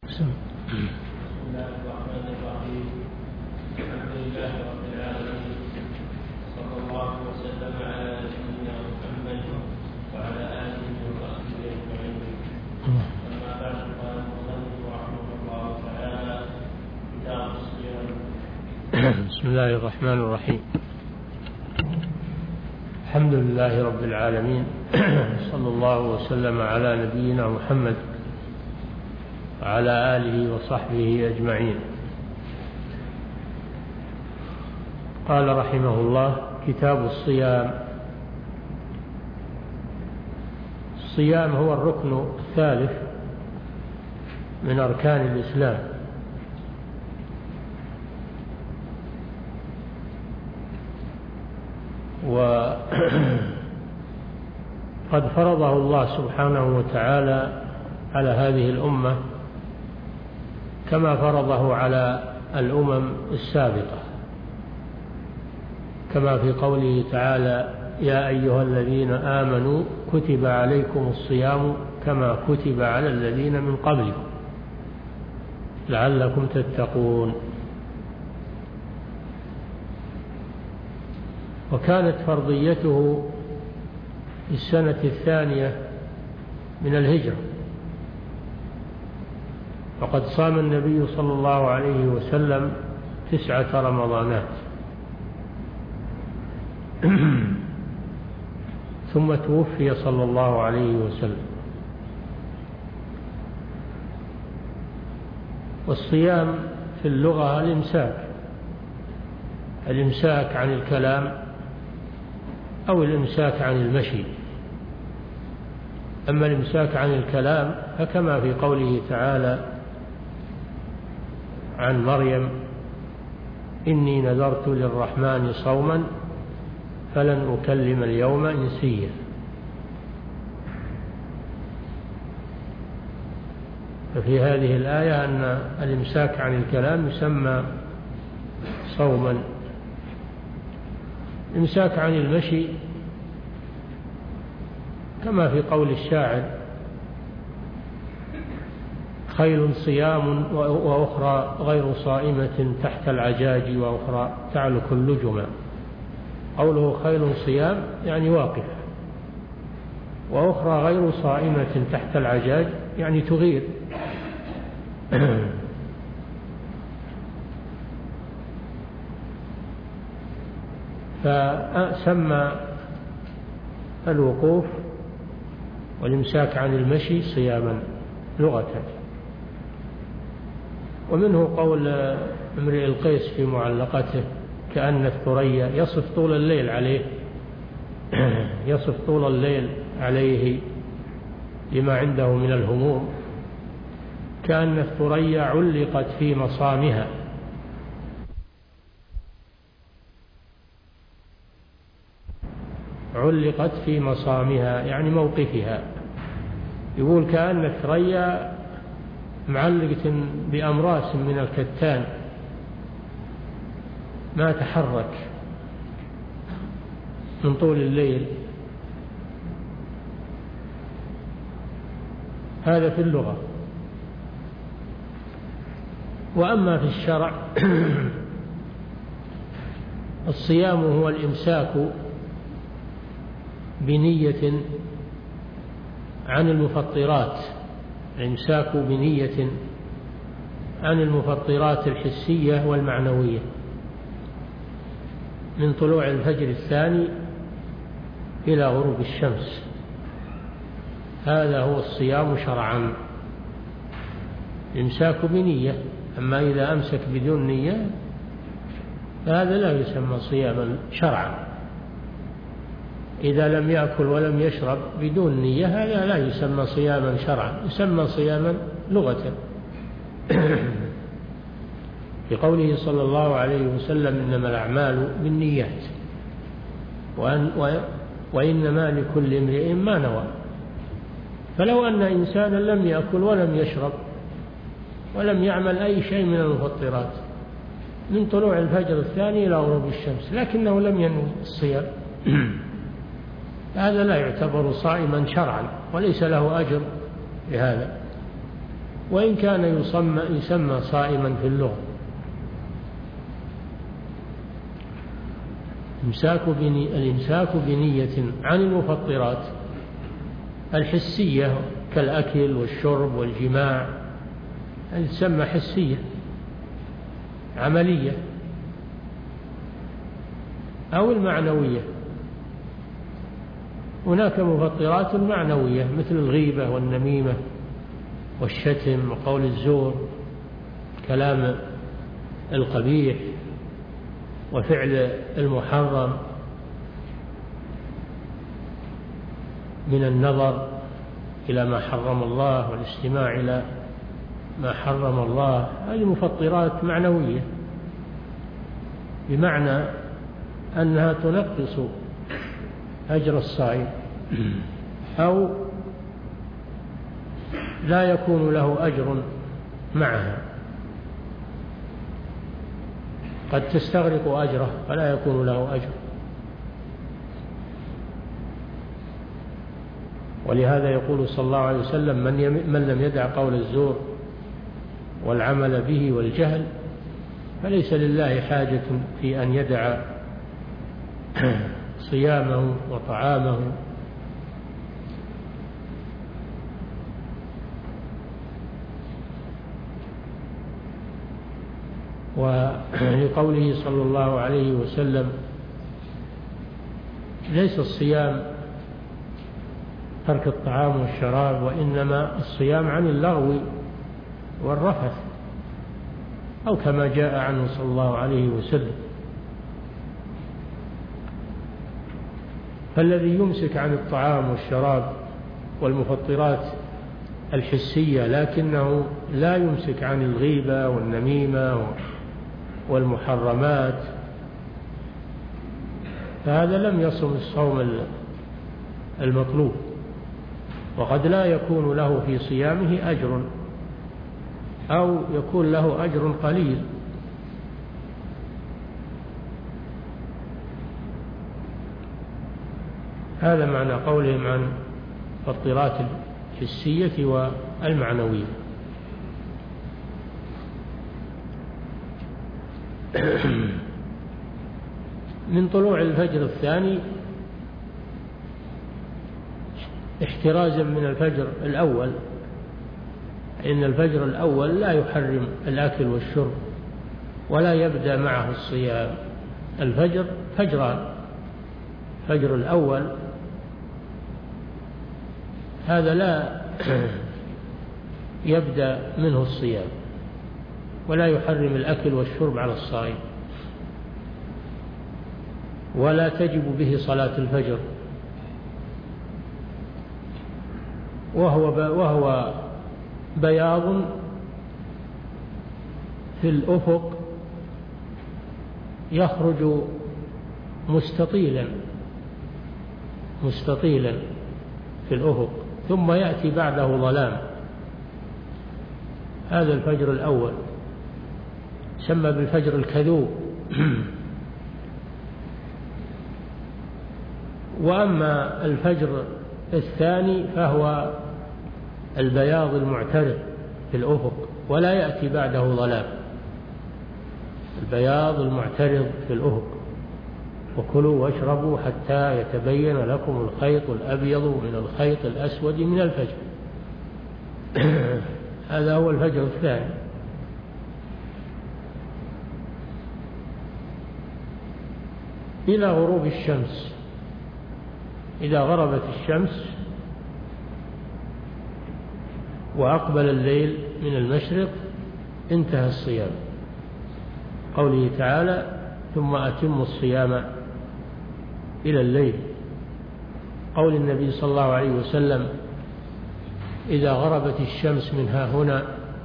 بسم الله الرحمن الرحيم. الحمد لله رب العالمين، صلى الله وسلم على نبينا محمد وعلى آله وصحبه أجمعين. أما بعد، قال المصنف رحمه الله تعالى: كتاب الصيام. بسم الله الرحمن الرحيم. الحمد لله رب العالمين، صلى الله وسلم على نبينا محمد وعلى آله وصحبه أجمعين. قال رحمه الله: كتاب الصيام. الصيام هو الركن الثالث من أركان الإسلام، وقد فرضه الله سبحانه وتعالى على هذه الأمة كما فرضه على الأمم السابقة، كما في قوله تعالى: يا أيها الذين آمنوا كتب عليكم الصيام كما كتب على الذين من قبلكم لعلكم تتقون. وكانت فرضيته في السنة الثانية من الهجرة، وقد صام النبي صلى الله عليه وسلم 9 رمضانات، ثم توفي صلى الله عليه وسلم. والصيام في اللغة الإمساك عن الكلام أو الإمساك عن المشي. أما الإمساك عن الكلام فكما في قوله تعالى عن مريم: إني نذرت للرحمن صوما فلن أكلم اليوم إنسيا. ففي هذه الآية أن الإمساك عن الكلام يسمى صوما. الإمساك عن المشي كما في قول الشاعر: خيل صيام وأخرى غير صائمة تحت العجاج وأخرى تعلك اللجما. قوله خيل صيام يعني واقفة، وأخرى غير صائمة تحت العجاج يعني تغير. فسمى الوقوف والإمساك عن المشي صياما لغة. ومنه قول امرئ القيس في معلقته: كأن الثريا يصف طول الليل عليه يصف طول الليل عليه لما عنده من الهموم. كأن الثريا علقت في مصامها، علقت في مصامها يعني موقفها. يقول كأن الثريا معلقة بأمراس من الكتان ما تحرك من طول الليل. هذا في اللغة. وأما في الشرع الصيام هو الإمساك بنية عن المفطرات، الإمساك بنية عن المفطرات الحسية والمعنوية من طلوع الفجر الثاني إلى غروب الشمس. هذا هو الصيام شرعا، الإمساك بنية. أما إذا أمسك بدون نية فهذا لا يسمى صياما شرعا. إذا لم يأكل ولم يشرب بدون نية هذا لا يسمى صياما شرعا، يسمى صياما لغة. في قوله صلى الله عليه وسلم: إنما الأعمال بالنيات وإنما لكل امرئ ما نوى. فلو أن إنسانا لم يأكل ولم يشرب ولم يعمل أي شيء من المفطرات من طلوع الفجر الثاني إلى غروب الشمس لكنه لم ينوي الصيام، هذا لا يعتبر صائما شرعا وليس له أجر بهذا. وإن كان يسمى صائما في اللغة. الإمساك بنية عن المفطرات الحسية كالأكل والشرب والجماع، هذه تسمى حسية عملية، أو المعنوية. هناك مفطرات معنوية مثل الغيبة والنميمة والشتم وقول الزور، كلام القبيح وفعل المحرم من النظر إلى ما حرم الله والاستماع إلى ما حرم الله. هذه مفطرات معنوية، بمعنى أنها تنقص أجر الصائم أو لا يكون له أجر معها، قد تستغرق أجره فلا يكون له أجر. ولهذا يقول صلى الله عليه وسلم: من لم يدع قول الزور والعمل به والجهل فليس لله حاجة في أن يدع صيامه وطعامه. ولقوله صلى الله عليه وسلم: ليس الصيام ترك الطعام والشراب، وإنما الصيام عن اللغو والرفث، أو كما جاء عنه صلى الله عليه وسلم. فالذي يمسك عن الطعام والشراب والمفطرات الحسية لكنه لا يمسك عن الغيبة والنميمة والمحرمات، فهذا لم يصم الصوم المطلوب، وقد لا يكون له في صيامه أجر أو يكون له أجر قليل. هذا معنى قولهم عن المفطرات الحسية والمعنوية. من طلوع الفجر الثاني احترازا من الفجر الأول، إن الفجر الأول لا يحرم الأكل والشرب ولا يبدأ معه الصيام. الفجر فجران: الفجر الأول هذا لا يبدأ منه الصيام ولا يحرم الأكل والشرب على الصائم، ولا تجب به صلاة الفجر، وهو بياض في الأفق يخرج مستطيلا في الأفق، ثم يأتي بعده ظلام. هذا الفجر الأول سمى بالفجر الكذوب. وأما الفجر الثاني فهو البياض المعترض في الأفق ولا يأتي بعده ظلام، البياض المعترض في الأفق. وكلوا واشربوا حتى يتبين لكم الخيط الأبيض من الخيط الأسود من الفجر. هذا هو الفجر الثاني. إلى غروب الشمس، إذا غربت الشمس وأقبل الليل من المشرق انتهى الصيام. قوله تعالى: ثم أتموا الصيام إلى الليل. قول النبي صلى الله عليه وسلم: إذا غربت الشمس من ها هنا،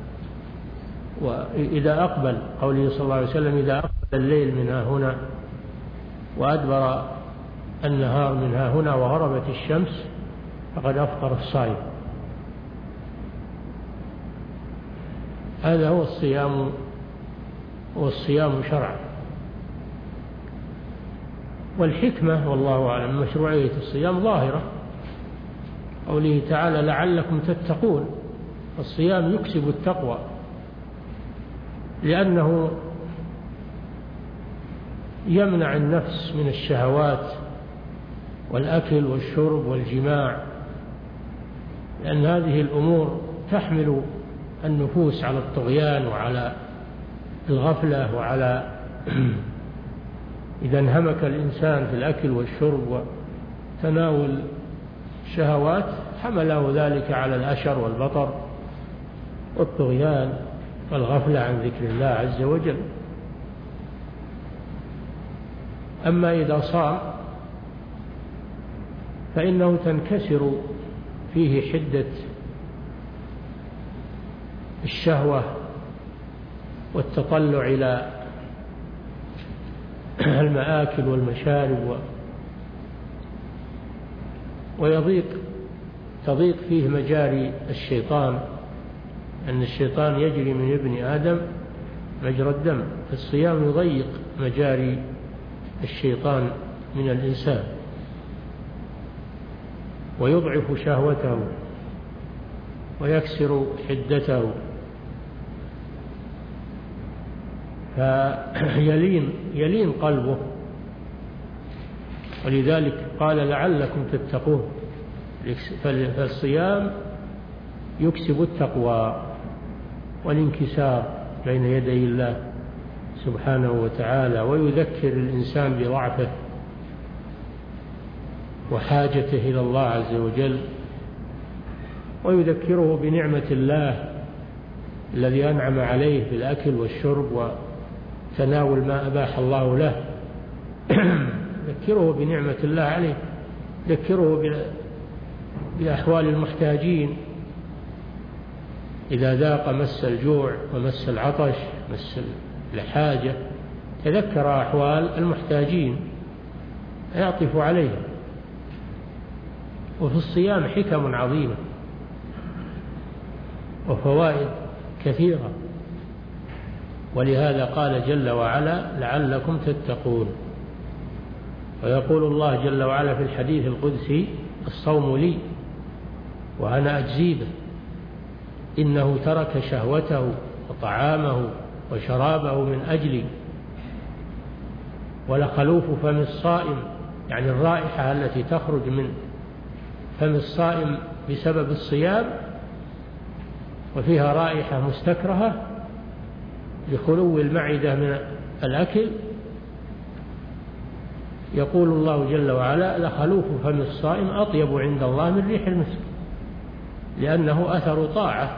وإذا أقبل، قوله صلى الله عليه وسلم: إذا أقبل الليل من ها هنا وأدبر النهار من ها هنا وغربت الشمس فقد أفطر الصائم. هذا هو الصيام، والصيام شرعا. والحكمة والله أعلم مشروعية الصيام ظاهرة، قوله تعالى: لعلكم تتقون. الصيام يكسب التقوى، لأنه يمنع النفس من الشهوات والأكل والشرب والجماع، لأن هذه الأمور تحمل النفوس على الطغيان وعلى الغفلة، وعلى إذا انهمك الإنسان في الأكل والشرب وتناول الشهوات حمله ذلك على الأشر والبطر والطغيان والغفلة عن ذكر الله عز وجل. أما إذا صام فإنه تنكسر فيه حدة الشهوة والتطلع إلى المآكل والمشارب، تضيق فيه مجاري الشيطان، أن الشيطان يجري من ابن آدم مجرى الدم، فالصيام يضيق مجاري الشيطان من الإنسان ويضعف شهوته ويكسر حدته، فيلين قلبه. ولذلك قال لعلكم تتقون، فالصيام يكسب التقوى والانكسار بين يدي الله سبحانه وتعالى، ويذكر الإنسان بضعفه وحاجته إلى الله عز وجل، ويذكره بنعمة الله الذي أنعم عليه بالأكل والشرب وتناول ما أباح الله له. ذكره بنعمة الله عليه، ذكره بأحوال المحتاجين، إذا ذاق مس الجوع ومس العطش مس الحاجة تذكر أحوال المحتاجين يعطف عليهم. وفي الصيام حكم عظيمة وفوائد كثيرة، ولهذا قال جل وعلا لعلكم تتقون. ويقول الله جل وعلا في الحديث القدسي الصوم لي وأنا أجزي به، إنه ترك شهوته وطعامه وشرابه من أجلي، ولخلوف فم الصائم، يعني الرائحة التي تخرج من فم الصائم بسبب الصيام وفيها رائحة مستكرهة لخلو المعدة من الأكل، يقول الله جل وعلا لخلوف فم الصائم أطيب عند الله من ريح المسك، لأنه أثر طاعة،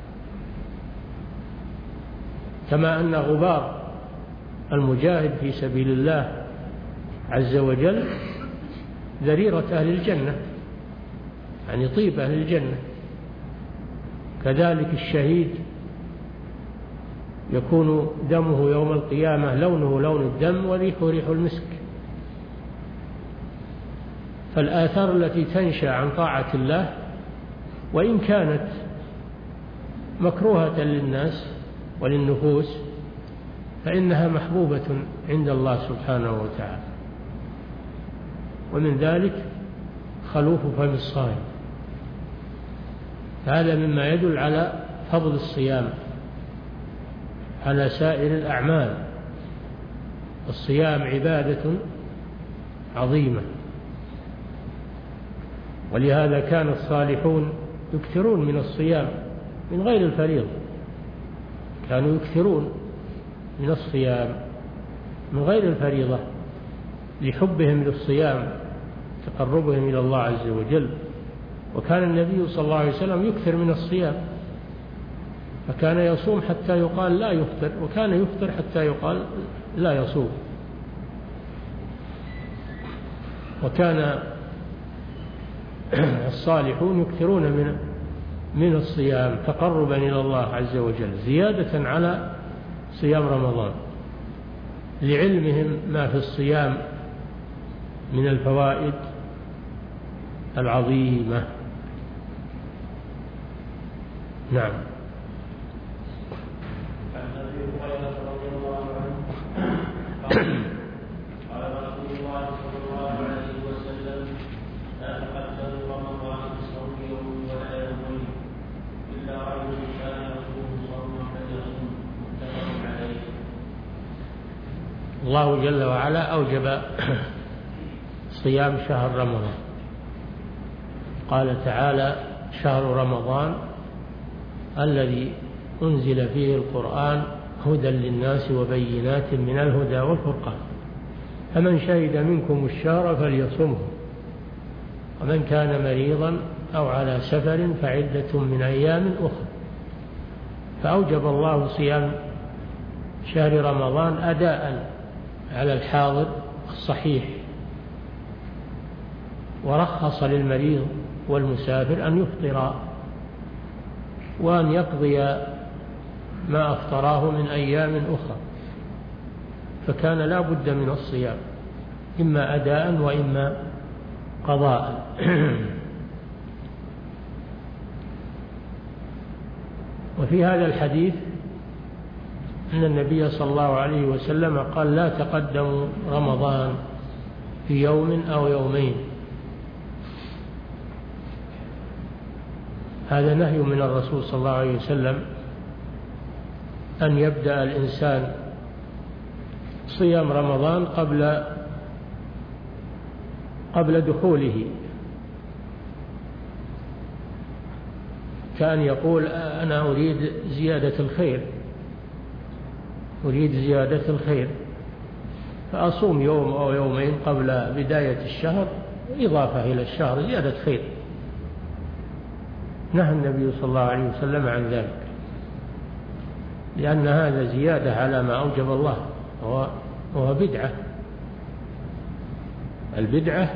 كما أن غبار المجاهد في سبيل الله عز وجل ذريرة أهل الجنة، يعني طيب أهل الجنة. كذلك الشهيد يكون دمه يوم القيامة لونه لون الدم وريحه ريح المسك. فالآثار التي تنشأ عن طاعة الله وإن كانت مكروهة للناس وللنفوس فإنها محبوبة عند الله سبحانه وتعالى، ومن ذلك خلوف فم الصائم. هذا مما يدل على فضل الصيام على سائر الأعمال. الصيام عبادة عظيمة، ولهذا كان الصالحون يكثرون من الصيام من غير الفريضة، كانوا يكثرون من الصيام من غير الفريضة لحبهم للصيام تقربهم إلى الله عز وجل. وكان النبي صلى الله عليه وسلم يكثر من الصيام، فكان يصوم حتى يقال لا يفطر، وكان يفطر حتى يقال لا يصوم. وكان الصالحون يكثرون من الصيام تقربا إلى الله عز وجل زيادة على صيام رمضان، لعلمهم ما في الصيام من الفوائد العظيمة. نعم. عن أبي هريرة رضي الله عنه قال رسول الله صلى الله عليه وسلم لا تقدموا رمضان بصوم يوم ولا يومين إلا رأيت الله جل وعلا أوجب صيام شهر رمضان. قال تعالى: شهر رمضان الذي أنزل فيه القرآن هدى للناس وبينات من الهدى والفرقان، فمن شهد منكم الشهر فليصمه، ومن كان مريضا أو على سفر فعدة من أيام أخرى. فأوجب الله صيام شهر رمضان أداء على الحاضر الصحيح، ورخص للمريض والمسافر أن يفطر وأن يقضي ما أفطراه من أيام أخرى، فكان لا بد من الصيام إما أداء وإما قضاء. وفي هذا الحديث أن النبي صلى الله عليه وسلم قال: لا تقدموا رمضان في يوم أو يومين. هذا نهي من الرسول صلى الله عليه وسلم أن يبدأ الإنسان صيام رمضان قبل دخوله، كأن يقول: أنا أريد زيادة الخير، أريد زيادة الخير، فأصوم يوم أو يومين قبل بداية الشهر إضافة إلى الشهر زيادة خير. نهى النبي صلى الله عليه وسلم عن ذلك، لأن هذا زيادة على ما أوجب الله، وهو بدعة. البدعة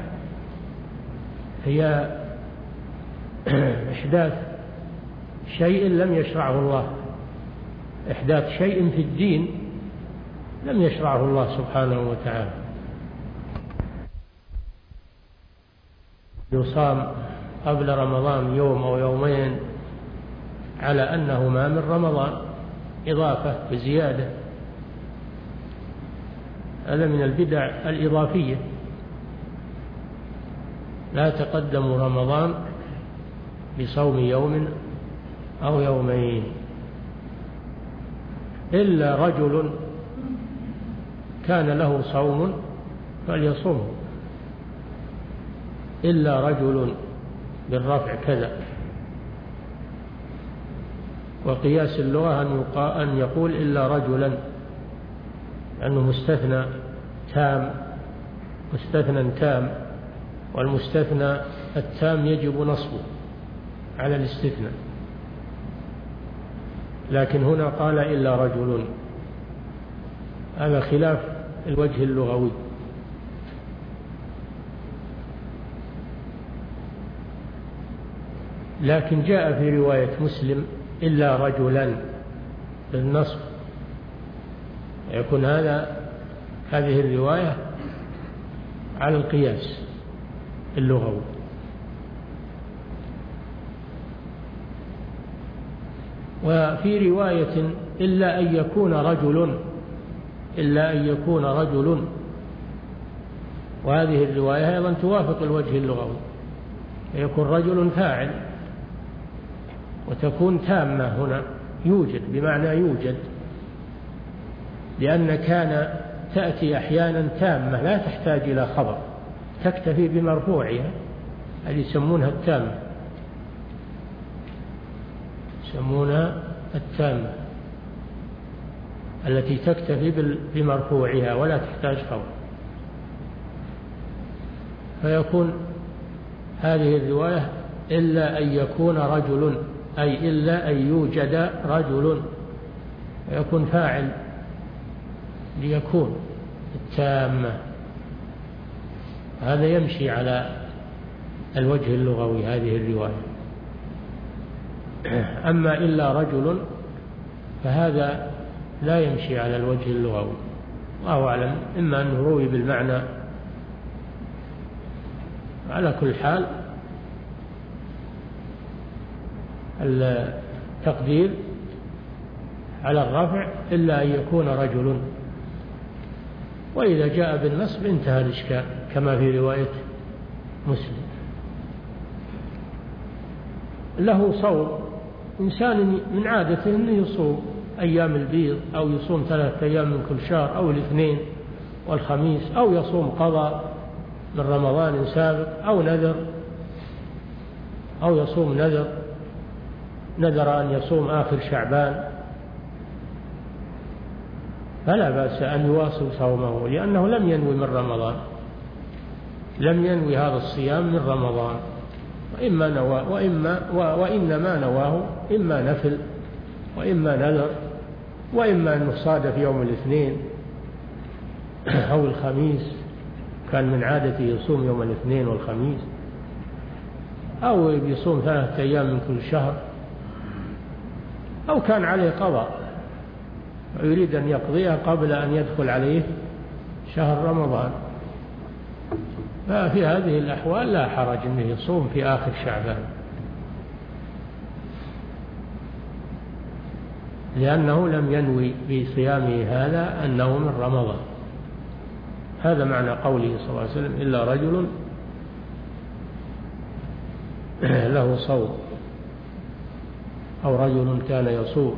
هي إحداث شيء لم يشرعه الله، إحداث شيء في الدين لم يشرعه الله سبحانه وتعالى. يصام قبل رمضان يوم أو يومين على أنه ما من رمضان، إضافة بزيادة، هذا من البدع الإضافية. لا تقدموا رمضان بصوم يوم أو يومين، إلا رجل كان له صوم فليصومه، إلا رجل بالرفع كذا. وقياس اللغة أن يقول إلا رجلا، لأنه مستثنى تام، مستثنى تام، والمستثنى التام يجب نصبه على الاستثناء، لكن هنا قال إلا رجل، هذا خلاف الوجه اللغوي. لكن جاء في رواية مسلم إلا رجلا بالنصب، يكون هذه الرواية على القياس اللغوي. وفي رواية إلا أن يكون رجل، إلا أن يكون رجل، وهذه الرواية أيضا توافق الوجه اللغوي، يكون رجل فاعل، وتكون تامة هنا يوجد بمعنى يوجد، لأن كان تأتي أحيانا تامة لا تحتاج إلى خبر، تكتفي بمرفوعها، هذه يسمونها التامة، يسمونها التامة التي تكتفي بمرفوعها ولا تحتاج خبر. فيكون هذه الرواية إلا أن يكون رجل، أي إلا أن يوجد رجل، ويكون فاعل ليكون التامة. هذا يمشي على الوجه اللغوي هذه الرواية. أما إلا رجل فهذا لا يمشي على الوجه اللغوي، الله أعلم، إما أنه روي بالمعنى. على كل حال التقدير على الرفع إلا أن يكون رجل، وإذا جاء بالنصب انتهى الإشكال كما في رواية مسلم. له صوم، إنسان من عادته أنه يصوم أيام البيض، أو يصوم 3 أيام من كل شهر أو الاثنين، والخميس، أو يصوم قضاء من رمضان سابق، أو نذر، أو يصوم نذر أن يصوم آخر شعبان، فلا بأس أن يواصل صومه، لأنه لم ينوي من رمضان، لم ينوي هذا الصيام من رمضان، وإنما نواه إما نفل وإما نذر، وإما أنه صادف يوم الاثنين أو الخميس، كان من عادته يصوم يوم الاثنين والخميس، أو يصوم 3 أيام من كل شهر، أو كان عليه قضاء ويريد أن يقضيها قبل أن يدخل عليه شهر رمضان، ففي هذه الأحوال لا حرج أنه يصوم في آخر شعبان، لأنه لم ينوي بصيامه هذا أنه من رمضان. هذا معنى قوله صلى الله عليه وسلم: إلا رجل له صوم، أو رجل كان يصوم.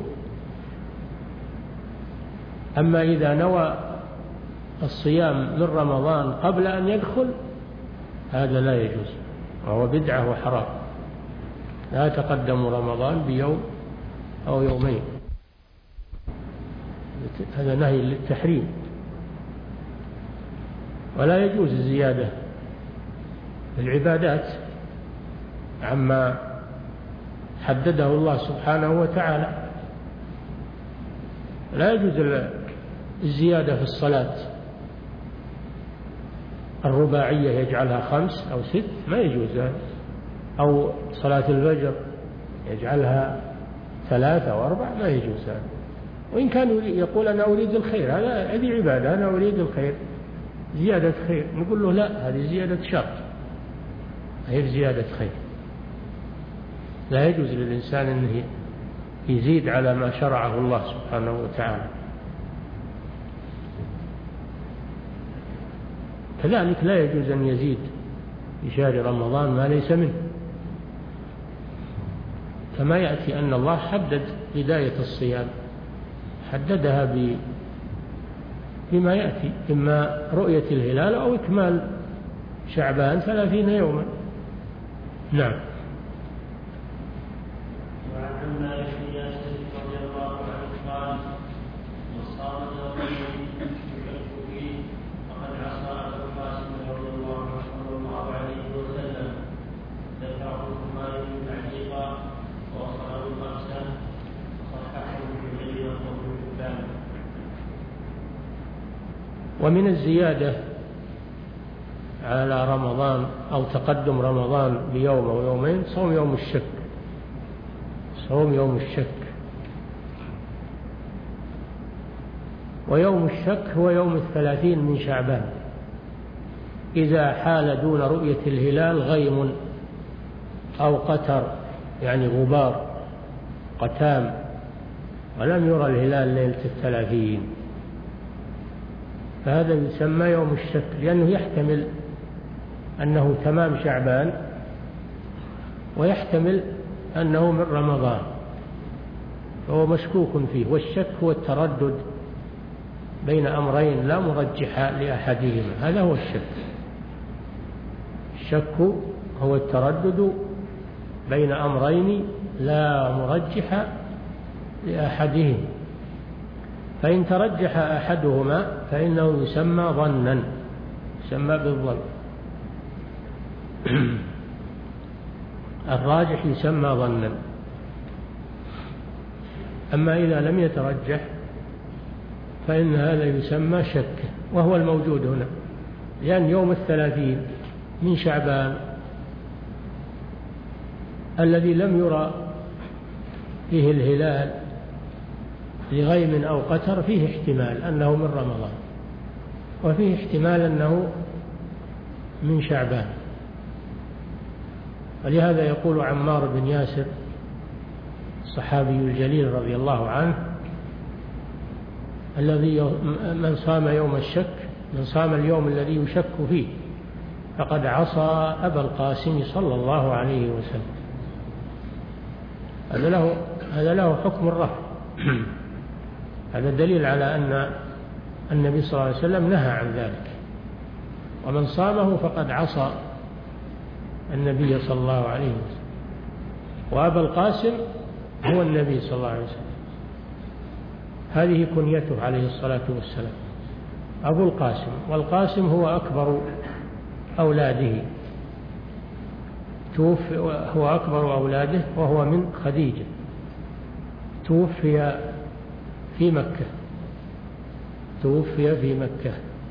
أما إذا نوى الصيام من رمضان قبل أن يدخل هذا لا يجوز، وهو بدعة وحرام، لا تقدم رمضان بيوم أو يومين، هذا نهي للتحريم. ولا يجوز الزيادة في العبادات عما حدده الله سبحانه وتعالى، لا يجوز الزيادة في الصلاة الرباعية يجعلها 5 أو 6، ما يجوز هذا، أو صلاة الفجر يجعلها 3 أو 4، ما يجوز هذا. وإن كان يقول أنا أريد الخير، هذه عبادة، أنا أريد الخير، زيادة خير، نقول له لا، هذه زيادة شر غير زيادة خير. لا يجوز للإنسان أنه يزيد على ما شرعه الله سبحانه وتعالى. كذلك لا يجوز أن يزيد في شهر رمضان ما ليس منه، كما يأتي أن الله حدد بداية الصيام، حددها بما يأتي، إما رؤية الهلال أو إكمال شعبان 30 يوما. نعم. وعن عمار بن ياسر رضي الله عنه قال: من صام يومين يشك فيه فقد عصى ابا القاسم رضي الله عليه وسلم، ذكره البخاري تعليقا ووصله الخمسه وصححه ابن جرير وابن حبان. ومن الزيادة على رمضان أو تقدم رمضان بيوم أو يومين صوم يوم الشك، صوم يوم الشك. ويوم الشك هو يوم 30 من شعبان، إذا حال دون رؤية الهلال غيم أو قتر، يعني غبار قتام، ولم يرى الهلال ليلة 30، فهذا يسمى يوم الشك، لأنه يحتمل أنه تمام شعبان ويحتمل أنه من رمضان، فهو مشكوك فيه. والشك هو التردد بين أمرين لا مرجح لأحدهما، هذا هو الشك. الشك هو التردد بين أمرين لا مرجح لأحدهما، فإن ترجح أحدهما فإنه يسمى ظنا، يسمى بالظن. الراجح يسمى ظنا. أما إذا لم يترجح فإن هذا يسمى شك، وهو الموجود هنا، لأن يوم 30 من شعبان الذي لم يرى فيه الهلال لغيم أو قتر فيه احتمال أنه من رمضان، وفيه احتمال أنه من شعبان. ولهذا يقول عمار بن ياسر الصحابي الجليل رضي الله عنه: الذي من صام يوم الشك، من صام اليوم الذي يشك فيه فقد عصى أبا القاسم صلى الله عليه وسلم. هذا له حكم الرفع. هذا دليل على أن النبي صلى الله عليه وسلم نهى عن ذلك، ومن صامه فقد عصى النبي صلى الله عليه وسلم. وأبا القاسم هو النبي صلى الله عليه وسلم، هذه كنيته عليه الصلاة والسلام، أبو القاسم. والقاسم هو أكبر أولاده، هو أكبر أولاده، وهو من خديجة، توفي في مكة.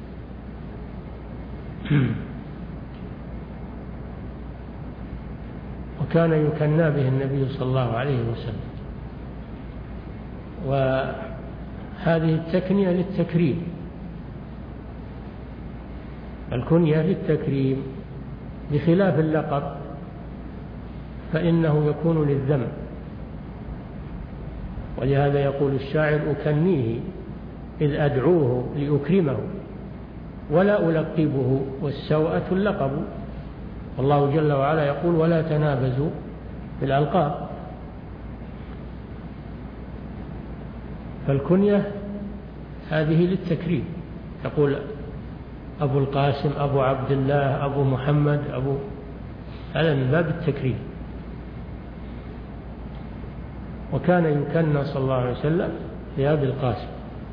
وكان يكنى به النبي صلى الله عليه وسلم. وهذه التكنية للتكريم، الكنية للتكريم، بخلاف اللقب فإنه يكون للذم. ولهذا يقول الشاعر: أكنيه إذ أدعوه لأكرمه ولا ألقبه والسوءة اللقب. والله جل وعلا يقول: ولا تنابزوا بالألقاب. فالكنية هذه للتكريم، تقول أبو القاسم، أبو عبد الله، أبو محمد، هذا من باب التكريم. وكان يكنى صلى الله عليه وسلم بأبي القاسم.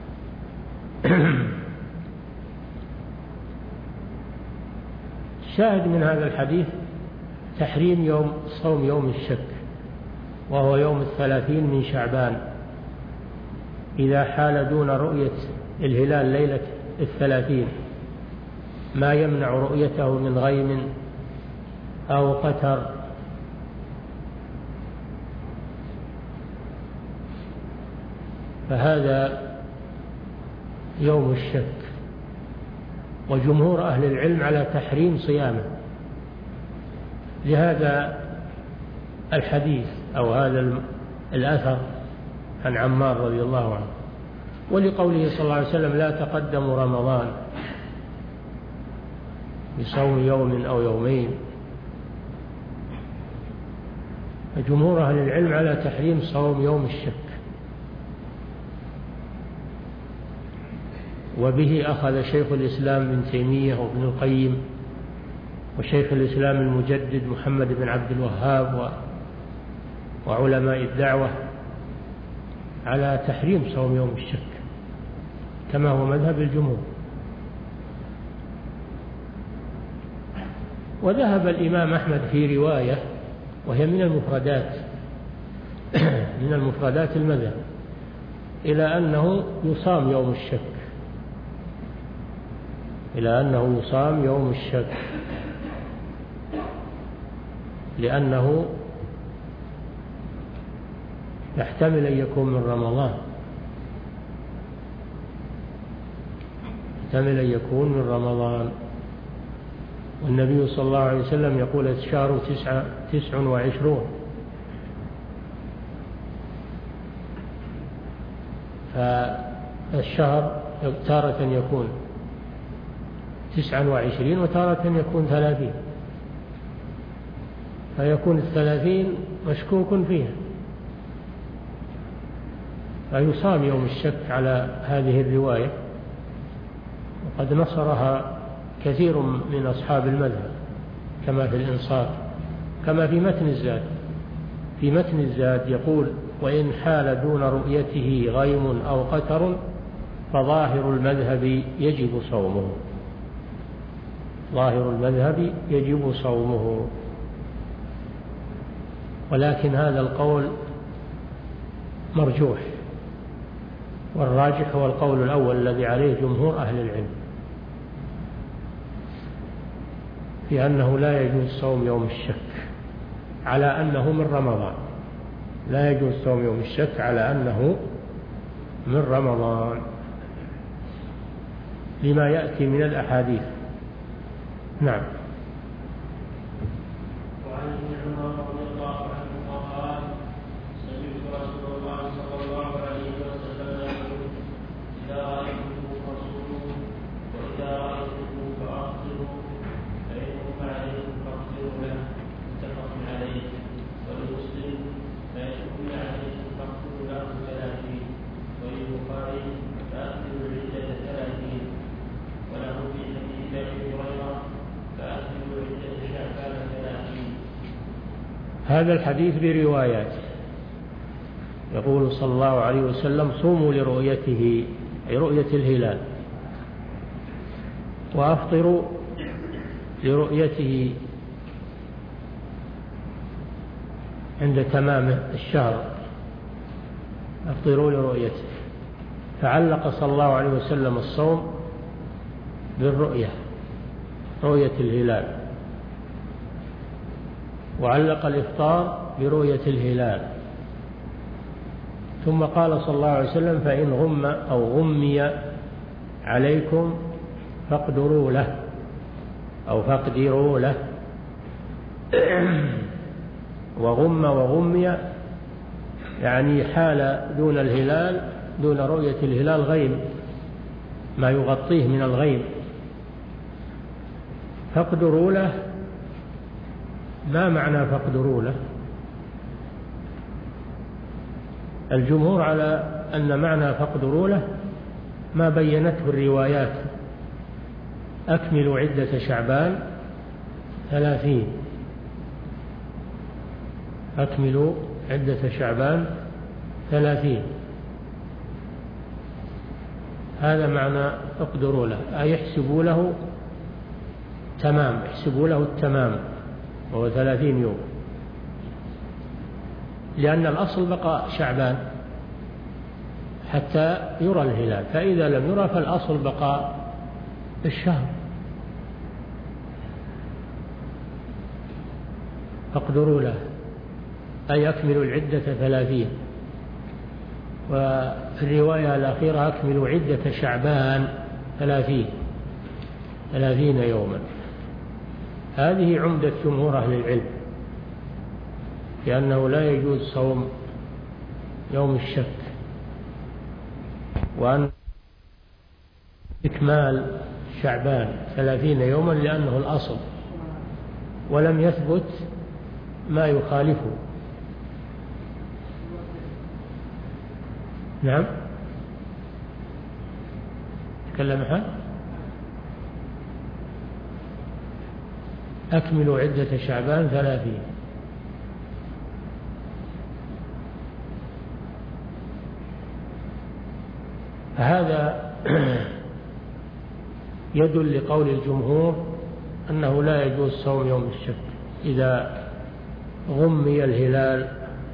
الشاهد من هذا الحديث تحريم صوم يوم الشك، وهو يوم 30 من شعبان، إذا حال دون رؤية الهلال ليلة 30 ما يمنع رؤيته من غيم أو قتر. فهذا يوم الشك. وجمهور أهل العلم على تحريم صيامه، لهذا الحديث أو هذا الأثر عن عمار رضي الله عنه، ولقوله صلى الله عليه وسلم: لا تقدموا رمضان بصوم يوم أو يومين. فجمهور أهل العلم على تحريم صوم يوم الشك. وبه أخذ شيخ الإسلام ابن تيمية وابن القيم وشيخ الإسلام المجدد محمد بن عبد الوهاب وعلماء الدعوة على تحريم صوم يوم الشك، كما هو مذهب الجمهور. وذهب الإمام أحمد في رواية، وهي من المفردات المذهب، إلى أنه يصام يوم الشك، لأنه يحتمل أن يكون من رمضان. والنبي صلى الله عليه وسلم يقول: الشهر 29، فالشهر تارة يكون 29 وتارة يكون 30، فيكون 30 مشكوك فيها، فيصام يوم الشك على هذه الرواية. وقد نصرها كثير من أصحاب المذهب، كما في الإنصاف، كما في متن الزاد يقول: وإن حال دون رؤيته غيم أو قتر فظاهر المذهب يجب صومه. ولكن هذا القول مرجوح، والراجح هو القول الأول الذي عليه جمهور أهل العلم، في أنه لا يجوز صوم يوم الشك على أنه من رمضان، لما يأتي من الأحاديث. نعم. وعن ابن عمر رضي الله عنه قال: سمعت رسول الله صلى الله عليه وسلم يقول: إذا رأيتموه فصوموا وإذا رأيتموه فأفطروا، فإنكم عليكم فاغفروا له. متفق عليه. ولمسلم: فإنكم عليكم فاغفروا له 30. وللبخاري: فأكملوا العدة 30. هذا الحديث بروايات. يقول صلى الله عليه وسلم: صوموا لرؤيته، أي رؤية الهلال، وأفطروا لرؤيته عند تمام الشهر، أفطروا لرؤيته. فعلق صلى الله عليه وسلم الصوم بالرؤية، رؤية الهلال، وعلق الإفطار برؤية الهلال. ثم قال صلى الله عليه وسلم: فإن غم أو غمي عليكم فاقدروا له أو فاقدروا له. وغم وغمي يعني حال دون الهلال، دون رؤية الهلال غيم، ما يغطيه من الغيم. فاقدروا له، ما معنى فاقدروا له؟ الجمهور على أن معنى فاقدروا له ما بينته الروايات: أكملوا عدة شعبان 30، أكملوا عدة شعبان 30. هذا معنى اقدروا له، أي يحسبوا له تمام، يحسبوا له التمام، وهو 30 يوم، لأن الأصل بقاء شعبان حتى يرى الهلال، فإذا لم يرى فالأصل بقاء الشهر. فاقدروا له أي أكملوا العدة 30. وفي الرواية الأخيرة: أكملوا عدة شعبان 30 يوما. هذه عمدة جمهور أهل العلم، لأنه لا يجوز صوم يوم الشك، وأن إكمال شعبان 30 يوما لأنه الأصل، ولم يثبت ما يخالفه. نعم، تكلم أحد؟ أكملوا عدة شعبان 30. فهذا يدل لقول الجمهور أنه لا يجوز صوم يوم الشك إذا غمي الهلال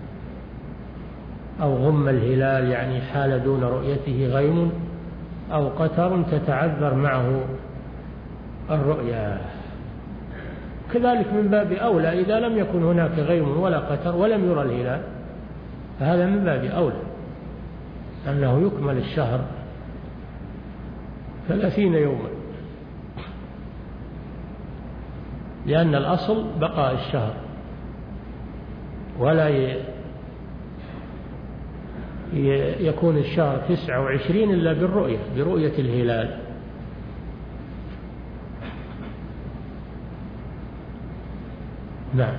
أو غم الهلال، يعني حال دون رؤيته غيم أو قتر تتعذر معه الرؤيا. كذلك من باب أولى إذا لم يكن هناك غيم ولا قتر ولم يرى الهلال، فهذا من باب أولى أنه يكمل الشهر 30 يوما، لأن الأصل بقاء الشهر، ولا يكون الشهر 29 إلا برؤية الهلال. نعم.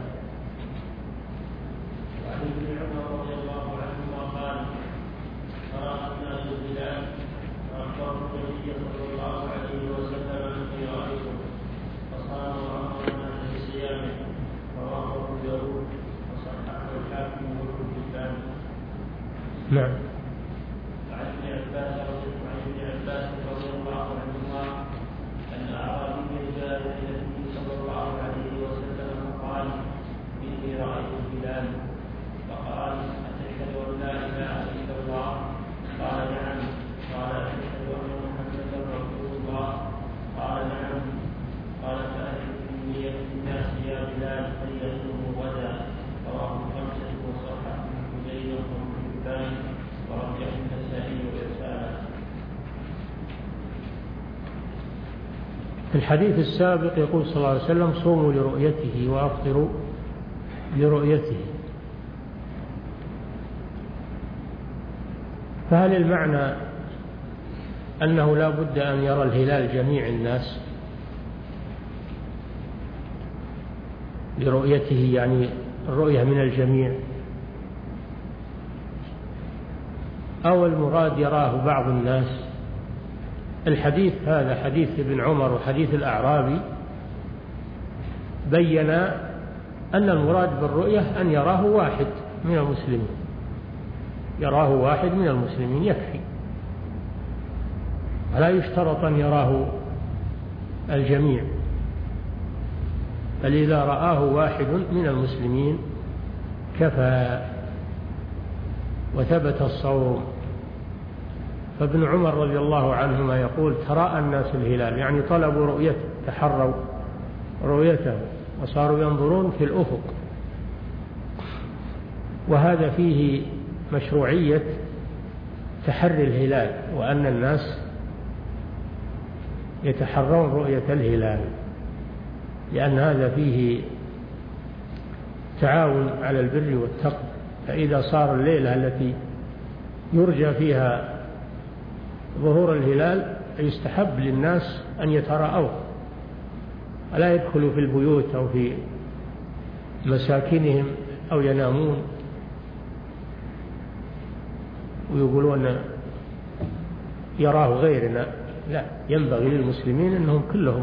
وعن ابن عمر رضي الله عنهما قال: قرأ الناس الهلال فأخبروا النبي صلى الله عليه وسلم أني رأيته فصام وأمر الناس بصيامه، رواه أبو داود وصححه الحاكم وابن حبان. نعم. وعن ابن عباس رضي الله عنهما أن أعرابيا جاء إلى النبي صلى الله عليه وسلم قال: إني رأيت الهلال. فقال: أتشهد أن لا إله إلا الله؟ قال: نعم. قال: أتشهد أن محمدا رسول الله؟ قال: نعم. قال: فأذن بالنية الناس يا بلال فليصوموا غدا. رواه الخمسة وصححه ابن خزيمة وابن حبان ورجح النسائي وإرساله. في الحديث السابق يقول صلى الله عليه وسلم: صوموا لرؤيته وأفطروا لرؤيته. فهل المعنى أنه لا بد أن يرى الهلال جميع الناس لرؤيته، يعني الرؤية من الجميع، أو المراد يراه بعض الناس؟ الحديث هذا حديث ابن عمر وحديث الأعرابي بين أن المراد بالرؤية أن يراه واحد من المسلمين، يراه واحد من المسلمين يكفي، ولا يشترط أن يراه الجميع، بل إذا رآه واحد من المسلمين كفى وثبت الصوم. فابن عمر رضي الله عنهما يقول: تراءى الناس الهلال، يعني طلبوا رؤيته، تحروا رؤيته وصاروا ينظرون في الأفق. وهذا فيه مشروعية تحري الهلال، وأن الناس يتحرون رؤية الهلال، لأن هذا فيه تعاون على البر والتقوى. فإذا صار الليلة التي يرجى فيها ظهور الهلال يستحب للناس أن يتراءوا، ولا يدخلوا في البيوت أو في مساكنهم أو ينامون ويقولون يراه غيرنا. لا، ينبغي للمسلمين أنهم كلهم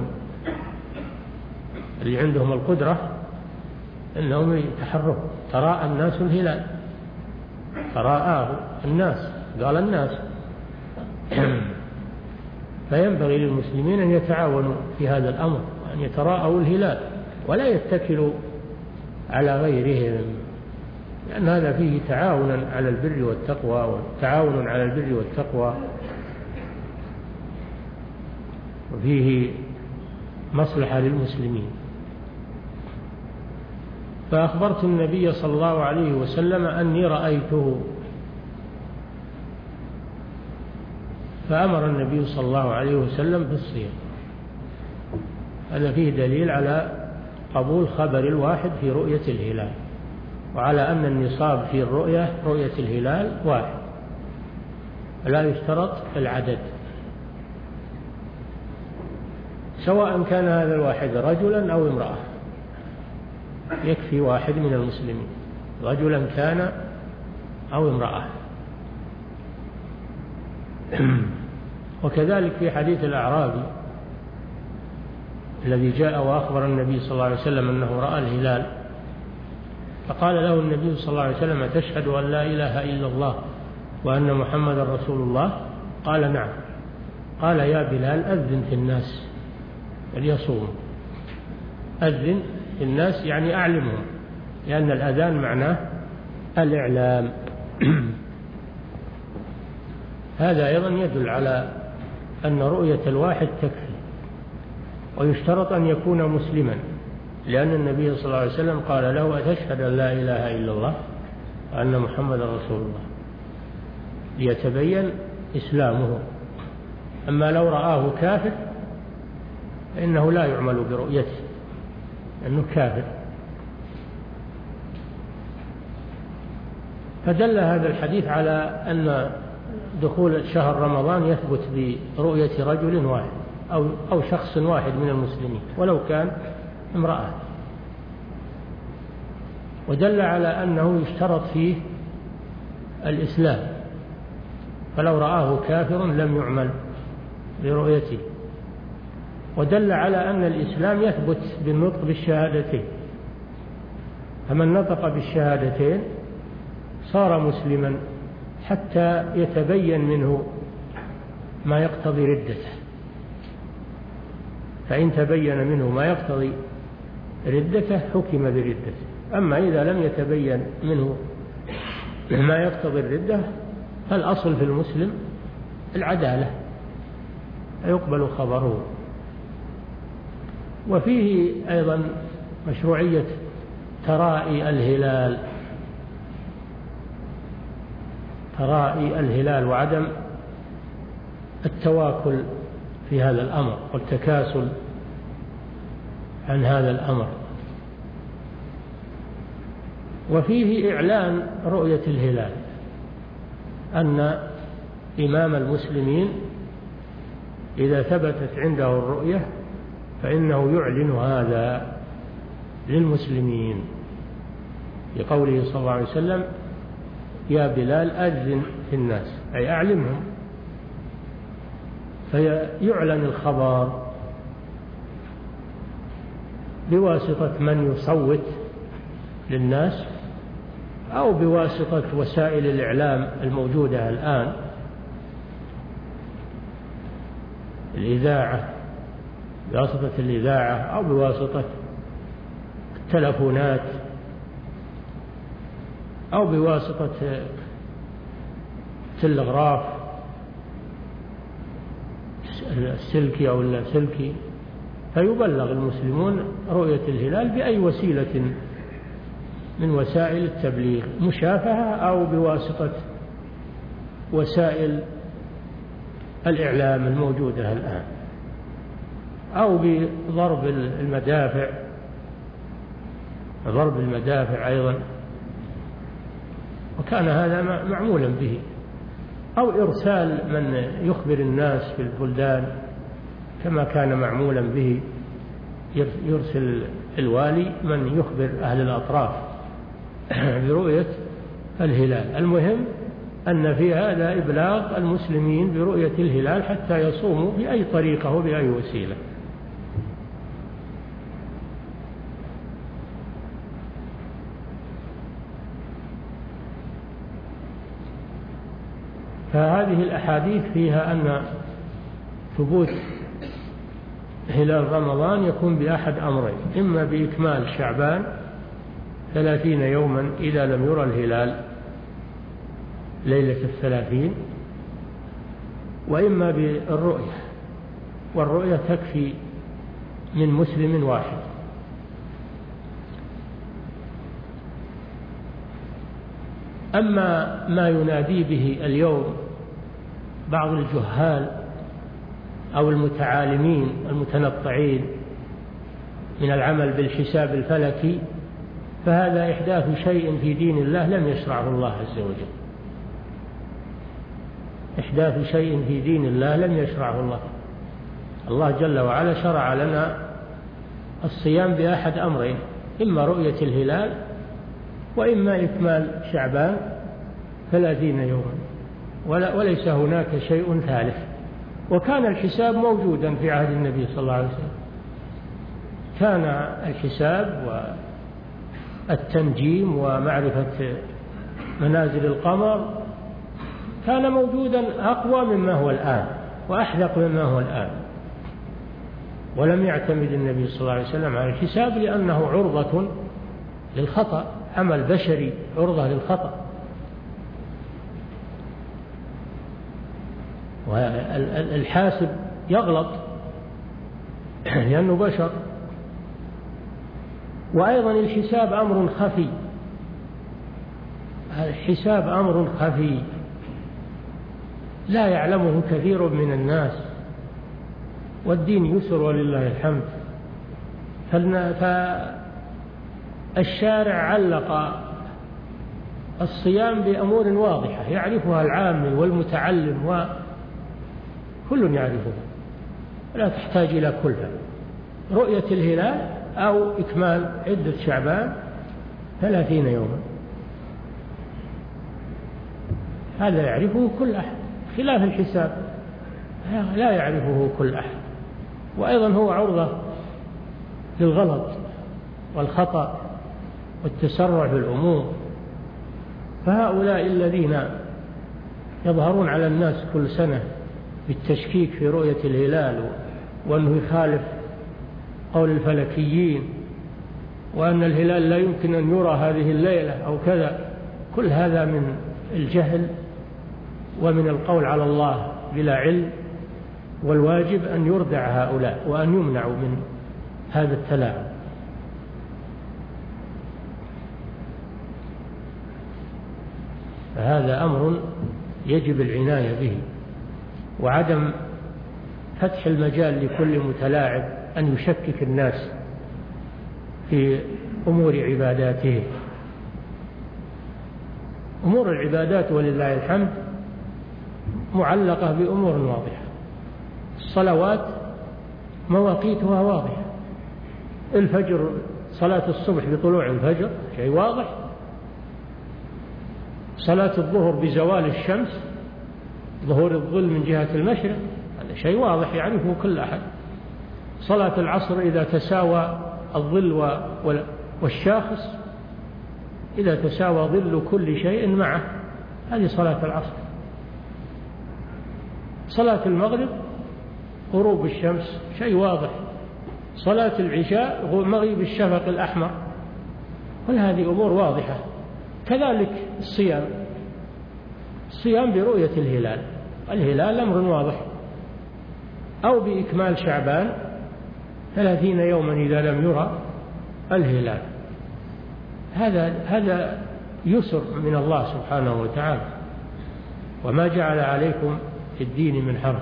اللي عندهم القدرة أنهم يتحروا. تراءى الناس الهلال، تراءاه الناس، قال الناس. فينبغي للمسلمين أن يتعاونوا في هذا الأمر، وأن يتراءوا الهلال ولا يتكلوا على غيرهم، لأن هذا فيه تعاون على البر والتقوى، وتعاون على البر والتقوى، وفيه مصلحة للمسلمين. فأخبرت النبي صلى الله عليه وسلم أني رأيته، فأمر النبي صلى الله عليه وسلم بالصيام. هذا فيه دليل على قبول خبر الواحد في رؤية الهلال، وعلى أن النصاب في الرؤية رؤية الهلال واحد، لا يشترط العدد، سواء كان هذا الواحد رجلا أو امرأة، يكفي واحد من المسلمين، رجلا كان أو امرأة. وكذلك في حديث الأعرابي الذي جاء وأخبر النبي صلى الله عليه وسلم أنه رأى الهلال، فقال له النبي صلى الله عليه وسلم: تشهد أن لا إله إلا الله وأن محمد رسول الله؟ قال: نعم. قال: يا بلال أذن في الناس فليصوموا. أذن في الناس يعني أعلمهم، لأن الأذان معناه الإعلام. هذا أيضا يدل على أن رؤية الواحد تكفي، ويشترط أن يكون مسلما، لأن النبي صلى الله عليه وسلم قال له: أتشهد أن لا إله إلا الله وأن محمد رسول الله، ليتبين إسلامه. أما لو رآه كافر فإنه لا يعمل برؤيته، لأنه كافر. فدل هذا الحديث على أن دخول شهر رمضان يثبت برؤية رجل واحد أو شخص واحد من المسلمين ولو كان امرأة، ودل على أنه يشترط فيه الإسلام، فلو رآه كافر لم يعمل برؤيته. ودل على أن الإسلام يثبت بالنطق بالشهادتين، فمن نطق بالشهادتين صار مسلما حتى يتبين منه ما يقتضي ردته، فإن تبين منه ما يقتضي ردته حكم بردته. أما إذا لم يتبين منه ما يقتضي الردة فالأصل في المسلم العدالة، يقبل خبره. وفيه أيضا مشروعية ترائي الهلال، ترائي الهلال، وعدم التواكل في هذا الأمر والتكاسل عن هذا الأمر. وفيه إعلان رؤية الهلال، أن إمام المسلمين إذا ثبتت عنده الرؤية فإنه يعلن هذا للمسلمين، لقوله صلى الله عليه وسلم: يا بلال أذن في الناس، أي أعلمهم. فيعلن الخبر بواسطة من يصوت للناس أو بواسطة وسائل الإعلام الموجودة الآن، الإذاعة، بواسطة الإذاعة أو بواسطة التلفونات أو بواسطة التلغراف السلكي أو اللاسلكي، فيبلغ المسلمون رؤية الهلال بأي وسيلة من وسائل التبليغ، مشافهة أو بواسطة وسائل الإعلام الموجودة الآن، أو بضرب المدافع، ضرب المدافع أيضا، وكان هذا معمولا به، أو إرسال من يخبر الناس في البلدان كما كان معمولا به، يرسل الوالي من يخبر أهل الأطراف برؤية الهلال. المهم أن في هذا إبلاغ المسلمين برؤية الهلال حتى يصوموا بأي طريقة وبأي وسيلة. فهذه الأحاديث فيها أن ثبوت هلال رمضان يكون بأحد أمرين: إما بإكمال شعبان 30 يوما إذا لم يرى الهلال ليلة 30، وإما بالرؤية، والرؤية تكفي من مسلم واحد. أما ما ينادي به اليوم بعض الجهال أو المتعالمين المتنطعين من العمل بالحساب الفلكي، فهذا إحداث شيء في دين الله لم يشرعه الله عز وجل، إحداث شيء في دين الله لم يشرعه الله. الله جل وعلا شرع لنا الصيام بأحد أمرين: إما رؤية الهلال، وإما إكمال شعبان 30 يوما، وليس هناك شيء ثالث. وكان الحساب موجودا في عهد النبي صلى الله عليه وسلم، كان الحساب والتنجيم ومعرفة منازل القمر كان موجودا أقوى مما هو الآن وأحدق مما هو الآن، ولم يعتمد النبي صلى الله عليه وسلم على الحساب لأنه عرضة للخطأ، عمل بشري عرضة للخطأ، والحاسب يغلط لأنه بشر. وأيضا الحساب أمر خفي، الحساب أمر خفي لا يعلمه كثير من الناس، والدين يسر ولله الحمد. فالشارع علق الصيام بأمور واضحة يعرفها العامي والمتعلم وكل يعرفها، لا تحتاج إلى كلها: رؤية الهلال أو إكمال عدة شعبان 30 يوما، هذا يعرفه كل أحد، خلاف الحساب لا يعرفه كل أحد، وأيضا هو عرضة للغلط والخطأ والتسرع في الأمور. فهؤلاء الذين يظهرون على الناس كل سنة بالتشكيك في رؤية الهلال، وأنه يخالف قول الفلكيين، وأن الهلال لا يمكن أن يرى هذه الليلة أو كذا، كل هذا من الجهل ومن القول على الله بلا علم، والواجب أن يردع هؤلاء وأن يمنعوا من هذا التلاعب. فهذا أمر يجب العناية به، وعدم فتح المجال لكل متلاعب أن يشكك الناس في أمور عباداتهم. أمور العبادات ولله الحمد معلقة بأمور واضحة، الصلوات مواقيتها واضحة، الفجر صلاة الصبح بطلوع الفجر شيء واضح، صلاة الظهر بزوال الشمس، ظهور الظل من جهة المشرق، هذا شيء واضح يعرفه كل أحد، صلاة العصر إذا تساوى الظل والشاخص إذا تساوى ظل كل شيء معه. هذه صلاة العصر. صلاة المغرب غروب الشمس شيء واضح، صلاة العشاء مغيب الشفق الأحمر، كل هذه أمور واضحة. كذلك الصيام برؤية الهلال أمر واضح، أو بإكمال شعبان 30 يوما إذا لم يرى الهلال. هذا يسر من الله سبحانه وتعالى، وما جعل عليكم في الدين من حرج.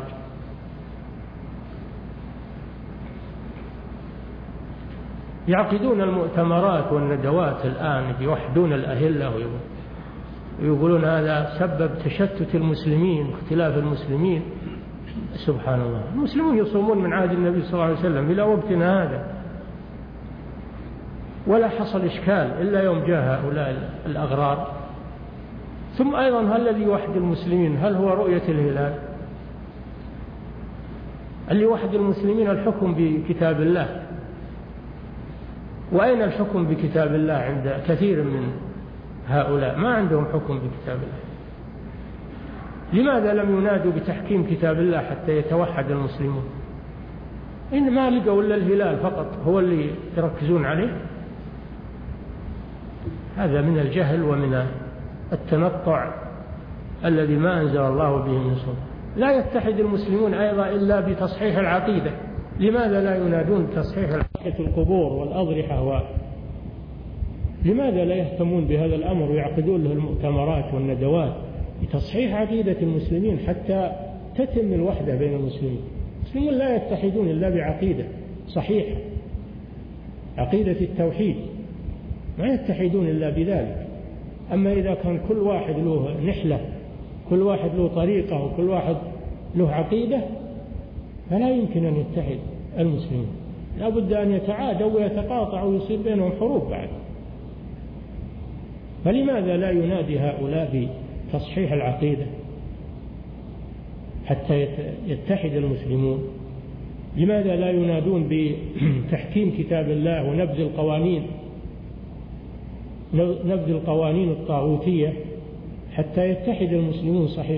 يعقدون المؤتمرات والندوات الآن، يوحدون الأهلة ويقولون هذا سبب تشتت المسلمين واختلاف المسلمين. سبحان الله، المسلمون يصومون من عهد النبي صلى الله عليه وسلم إلى وقتنا هذا، ولا حصل إشكال إلا يوم جاء هؤلاء الأغرار. ثم أيضا هل الذي يوحد المسلمين هل هو رؤية الهلال؟ اللي يوحد المسلمين الحكم بكتاب الله. وأين الحكم بكتاب الله عند كثير من هؤلاء؟ ما عندهم حكم بكتاب الله. لماذا لم ينادوا بتحكيم كتاب الله حتى يتوحد المسلمون؟ إن ما لقوا إلا الهلال فقط هو اللي يركزون عليه. هذا من الجهل ومن التنطع الذي ما أنزل الله به من سلطان. لا يتحد المسلمون أيضا إلا بتصحيح العقيدة. لماذا لا ينادون تصحيح عقيدة القبور والأضرحة لماذا لا يهتمون بهذا الأمر ويعقدون له المؤتمرات والندوات لتصحيح عقيدة المسلمين حتى تتم الوحدة بين المسلمين؟ المسلمون لا يتحدون إلا بعقيدة صحيحة، عقيدة التوحيد، ما يتحدون إلا بذلك. أما إذا كان كل واحد له نحلة، كل واحد له طريقة، وكل واحد له عقيدة، فلا يمكن أن يتحد المسلمين. لا بد أن يتعادوا ويتقاطعوا ويصير بينهم حروب بعد. فلماذا لا ينادي هؤلاء بتصحيح العقيدة حتى يتحد المسلمون؟ لماذا لا ينادون بتحكيم كتاب الله ونبذ القوانين الطاغوتية حتى يتحد المسلمون صحيح؟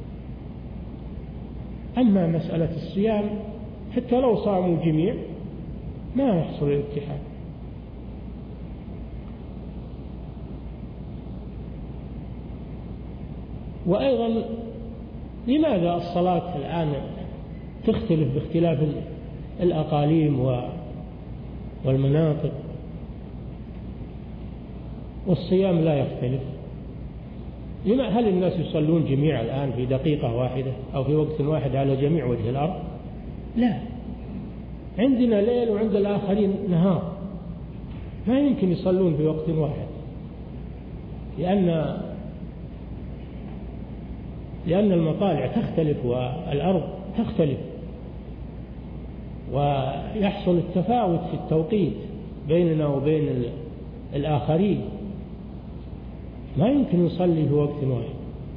أما مسألة الصيام حتى لو صاموا جميع ما يحصل الاتحاد. وأيضا لماذا الصلاة الآن تختلف باختلاف الأقاليم والمناطق، والصيام لا يختلف؟ هل الناس يصلون جميعا الآن في دقيقة واحدة أو في وقت واحد على جميع وجه الأرض؟ لا، عندنا ليل وعند الآخرين نهار، ما يمكن يصلون في وقت واحد، لأن المطالع تختلف والأرض تختلف، ويحصل التفاوت في التوقيت بيننا وبين الآخرين، ما يمكن يصلي في وقت واحد.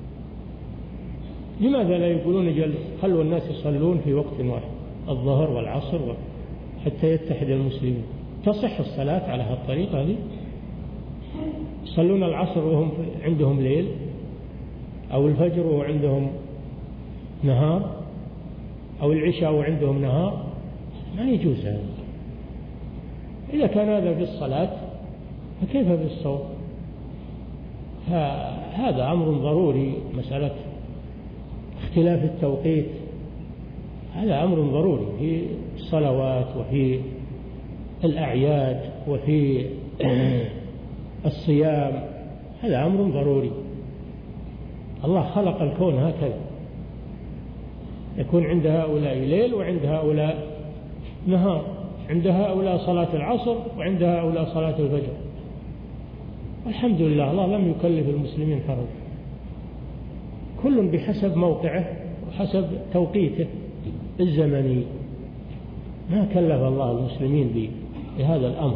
لماذا لا يقولون خلوا الناس يصلون في وقت واحد، الظهر والعصر، حتى يتحد المسلمين؟ تصح الصلاة على هالطريقة هذه؟ يصلون العصر وهم عندهم ليل، أو الفجر وعندهم نهار، أو العشاء وعندهم نهار، ما يجوز هذا. إذا كان هذا في الصلاة فكيف في الصوم؟ هذا أمر ضروري. مسألة اختلاف التوقيت هذا أمر ضروري في الصلوات وفي الأعياد وفي الصيام، هذا أمر ضروري. الله خلق الكون هكذا، يكون عند هؤلاء ليل وعند هؤلاء نهار، عند هؤلاء صلاة العصر وعند هؤلاء صلاة الفجر. والحمد لله الله لم يكلف المسلمين فرض، كل بحسب موقعه وحسب توقيته الزمني، ما كلف الله المسلمين بهذا الأمر.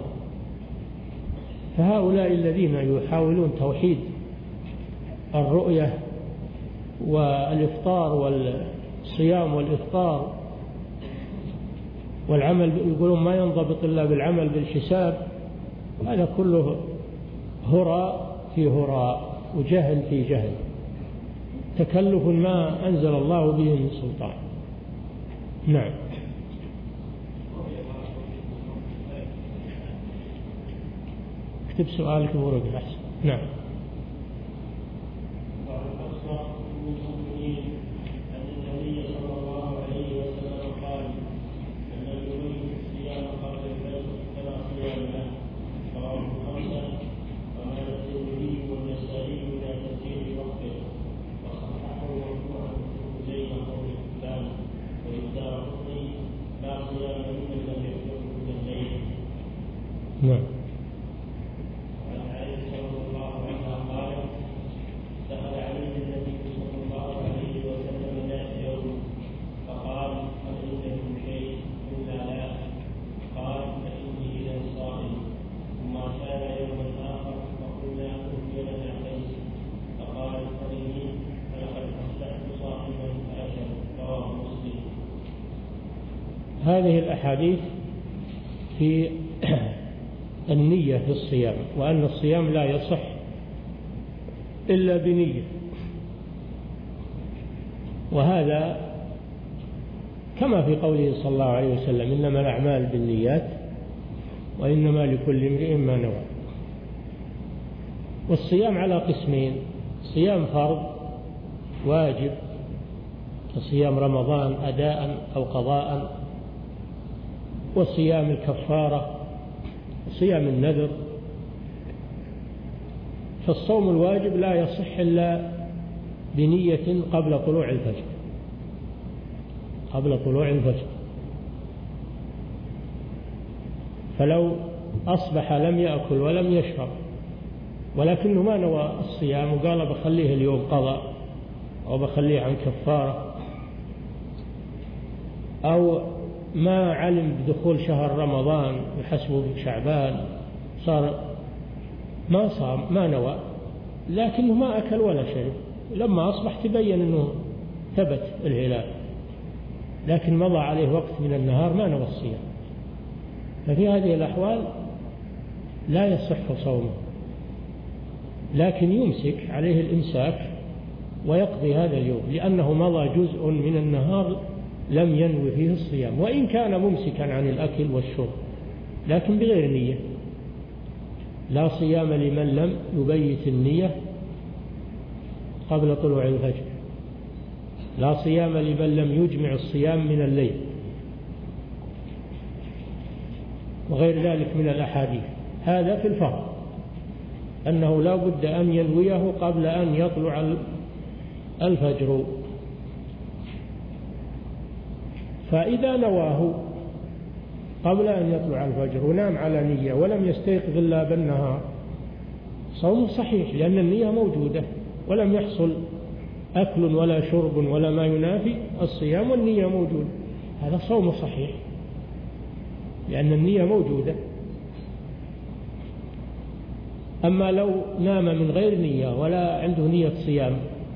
فهؤلاء الذين يحاولون توحيد الرؤية والإفطار والصيام والإفطار والعمل، يقولون ما ينضبط إلا بالعمل بالحساب، هذا كله هراء في هراء وجهل في جهل، تكلف ما أنزل الله به من سلطان. نعم. اكتب سؤالك ورق أحسن. نعم. نعم. وعن عائشة رضي الله عنها قالت: دخل عليه النبي صلى الله عليه وسلم ذات يوم فقال: هل عندكم شيء؟ قلنا لا. قال: فإني إذا صائم. ثم كان يوما آخر فقلنا أهدي لنا قيس فقال: فإني فلقد أصبحت صائما فأشهد. رواه مسلم. هذه الأحاديث في النية في الصيام، وأن الصيام لا يصح إلا بنية، وهذا كما في قوله صلى الله عليه وسلم: إنما الأعمال بالنيات وإنما لكل امرئ ما نوى. والصيام على قسمين: صيام فرض واجب كصيام رمضان أداء أو قضاء، وصيام الكفارة، صيام النذر. فالصوم الواجب لا يصح إلا بنية قبل طلوع الفجر، قبل طلوع الفجر. فلو أصبح لم يأكل ولم يشرب ولكنه ما نوى الصيام وقال بخليه اليوم قضاء أو بخليه عن كفارة، أو ما علم بدخول شهر رمضان يحسبه بشعبان، صار ما صام ما نوى، لكنه ما أكل ولا شرب، لما أصبح تبين أنه ثبت الهلال، لكن مضى عليه وقت من النهار ما نوى الصيام، ففي هذه الأحوال لا يصح صومه، لكن يمسك عليه الإمساك ويقضي هذا اليوم، لأنه مضى جزء من النهار لم ينوي فيه الصيام، وإن كان ممسكا عن الأكل والشرب لكن بغير نية. لا صيام لمن لم يبيت النية قبل طلوع الفجر، لا صيام لمن لم يجمع الصيام من الليل، وغير ذلك من الأحاديث. هذا في الفرض أنه لا بد أن ينويه قبل أن يطلع الفجر، فإذا نواه قبل أن يطلع الفجر ونام على نية ولم يستيقظ إلا بالنهار صومه صحيح، لأن النية موجودة ولم يحصل أكل ولا شرب ولا ما ينافي الصيام والنية موجودة، هذا صومه صحيح لأن النية موجودة. أما لو نام من غير نية ولا عنده نية صيام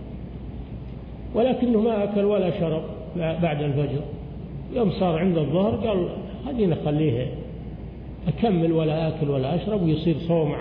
ولكنه ما أكل ولا شرب بعد الفجر، يوم صار عند الظهر قال هذه نخليه أكمل ولا أكل ولا أشرب، ويصير صوم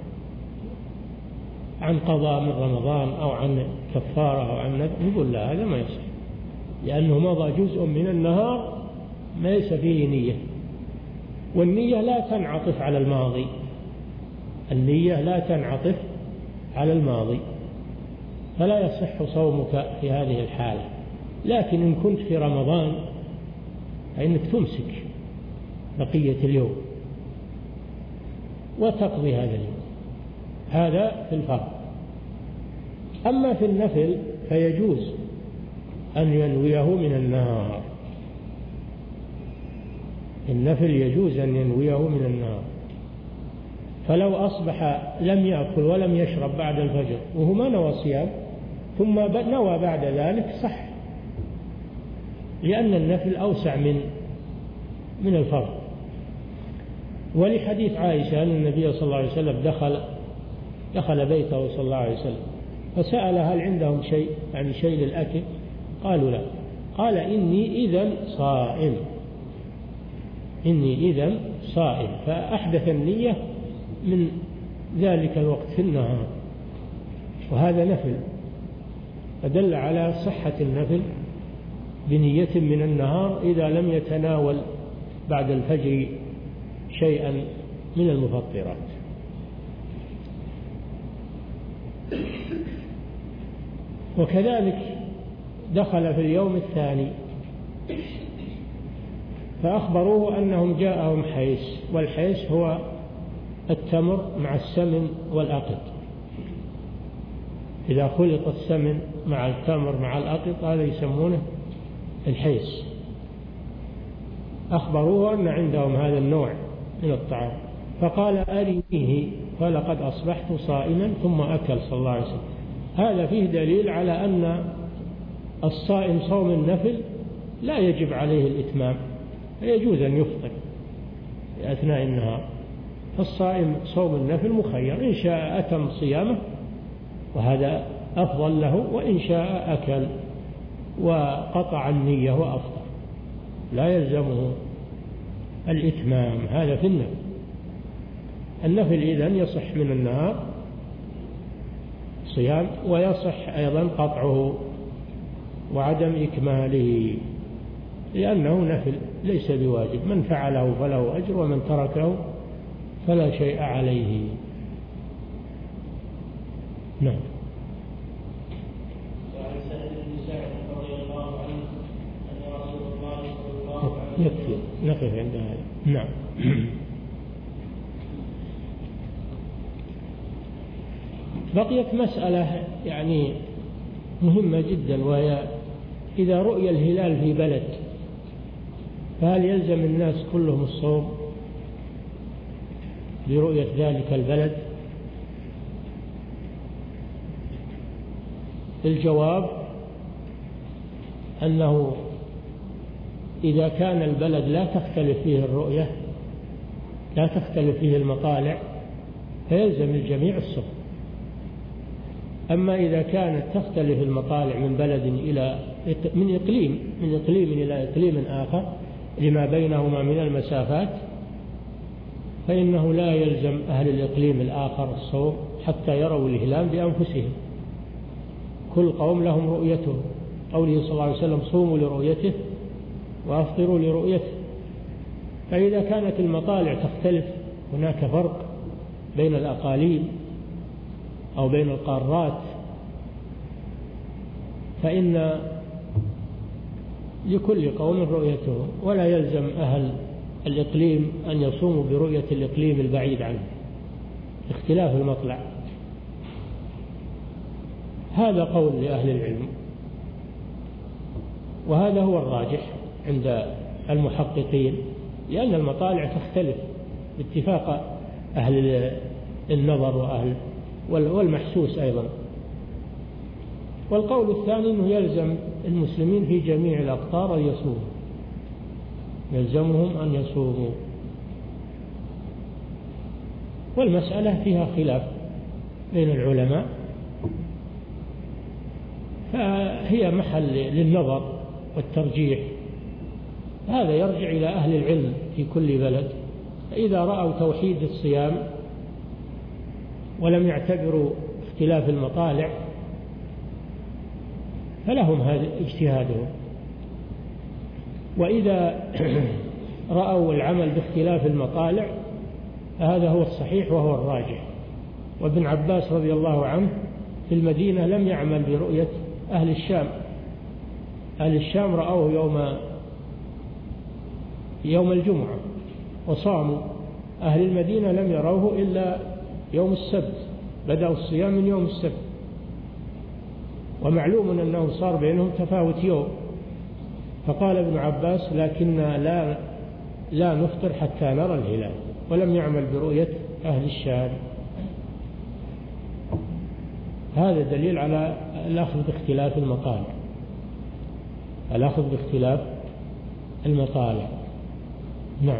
عن قضاء من رمضان أو عن كفارة أو عن نذر، نقول لا، هذا ما يصح، لأنه مضى جزء من النهار ليس فيه نية، والنية لا تنعطف على الماضي، النية لا تنعطف على الماضي، فلا يصح صومك في هذه الحالة. لكن إن كنت في رمضان فإنك تمسك بقية اليوم وتقضي هذا اليوم، هذا في الفرض. أما في النفل فيجوز أن ينويه من النهار، النفل يجوز أن ينويه من النهار، فلو أصبح لم يأكل ولم يشرب بعد الفجر وهو ما نوى صيام ثم نوى بعد ذلك صح، لأن النفل أوسع من الفرض. ولحديث عائشة أن النبي صلى الله عليه وسلم دخل بيته صلى الله عليه وسلم فسأل هل عندهم شيء، يعني شيء للأكل؟ قالوا لا. قال إني إذن صائم، إني إذن صائم، فأحدث النية من ذلك الوقت في النهار وهذا نفل، فدل على صحة النفل بنية من النهار إذا لم يتناول بعد الفجر شيئا من المفطرات. وكذلك دخل في اليوم الثاني فأخبروه أنهم جاءهم حيس، والحيس هو التمر مع السمن والأقط. إذا خلط السمن مع التمر مع الأقط هذا يسمونه الحيس. أخبروه أن عندهم هذا النوع من الطعام، فقال أرنيه، فلقد أصبحت صائما، ثم أكل صلى الله عليه وسلم. هذا فيه دليل على أن الصائم صوم النفل لا يجب عليه الإتمام، يجوز أن يفطر في أثناء النهار. فالصائم صوم النفل مخير، إن شاء أتم صيامه وهذا أفضل له، وإن شاء أكل وقطع النية وأفطر، لا يلزمه الإتمام. هذا في النفل. النفل إذن يصح من النهار صيام، ويصح أيضا قطعه وعدم إكماله، لأنه نفل ليس بواجب. من فعله فله أجر، ومن تركه فلا شيء عليه. نعم. وعن سعد بن سعد رضي الله عنه أن رسول الله صلى الله عليه وسلم يكفي نقف عند هذا. نعم. بقيت مسألة يعني مهمة جدا، وهي إذا رؤي الهلال في بلد فهل يلزم الناس كلهم الصوم برؤية ذلك البلد؟ الجواب أنه إذا كان البلد لا تختلف فيه الرؤية، لا تختلف فيه المطالع، فيلزم الجميع الصوم. أما إذا كانت تختلف المطالع من بلد إلى من إقليم إلى إقليم آخر لما بينهما من المسافات، فإنه لا يلزم أهل الإقليم الآخر الصوم حتى يروا الهلال بأنفسهم. كل قوم لهم رؤيته، قوله صلى الله عليه وسلم صوموا لرؤيته وأفطروا لرؤيته. فإذا كانت المطالع تختلف، هناك فرق بين الأقاليم أو بين القارات، فإن لكل قوم رؤيته، ولا يلزم أهل الإقليم أن يصوموا برؤية الإقليم البعيد عنه اختلاف المطلع. هذا قول لأهل العلم، وهذا هو الراجح عند المحققين، لأن المطالع تختلف باتفاق أهل النظر وأهل والمحسوس أيضا. والقول الثاني أنه يلزم المسلمين في جميع الأقطار أن يصوموا، يلزمهم أن يصوموا. والمسألة فيها خلاف بين العلماء، فهي محل للنظر والترجيح. هذا يرجع إلى أهل العلم في كل بلد، فإذا رأوا توحيد الصيام ولم يعتبروا اختلاف المطالع فلهم هذا اجتهادهم. وإذا رأوا العمل باختلاف المطالع فهذا هو الصحيح وهو الراجح. وابن عباس رضي الله عنه في المدينة لم يعمل برؤية أهل الشام. أهل الشام رأوه يوم الجمعة وصاموا، أهل المدينة لم يروه إلا يوم السبت، بدأوا الصيام من يوم السبت. ومعلوم أنه صار بينهم تفاوت يوم، فقال ابن عباس لكننا لا نفطر حتى نرى الهلال، ولم يعمل برؤية أهل الشام. هذا دليل على الأخذ باختلاف المطالع، الأخذ باختلاف المطالع. نعم،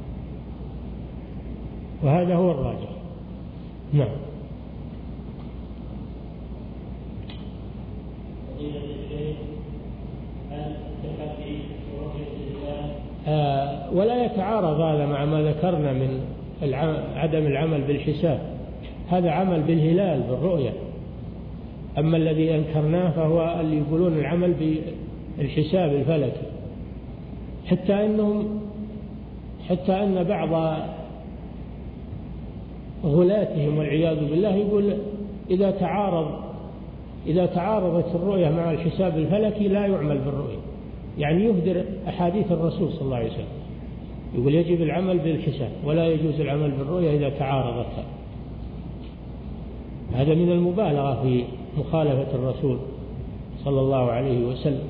وهذا هو الراجح. نعم. ولا يتعارض هذا مع ما ذكرنا من عدم العمل بالحساب. هذا عمل بالهلال بالرؤية، أما الذي أنكرناه فهو اللي يقولون العمل بالحساب الفلكي، حتى أن بعض غلاتهم والعياذ بالله يقول إذا تعارضت الرؤية مع الحساب الفلكي لا يعمل بالرؤية، يعني يهدر أحاديث الرسول صلى الله عليه وسلم، يقول يجب العمل بالحساب ولا يجوز العمل بالرؤية إذا تعارضتها. هذا من المبالغة في مخالفة الرسول صلى الله عليه وسلم.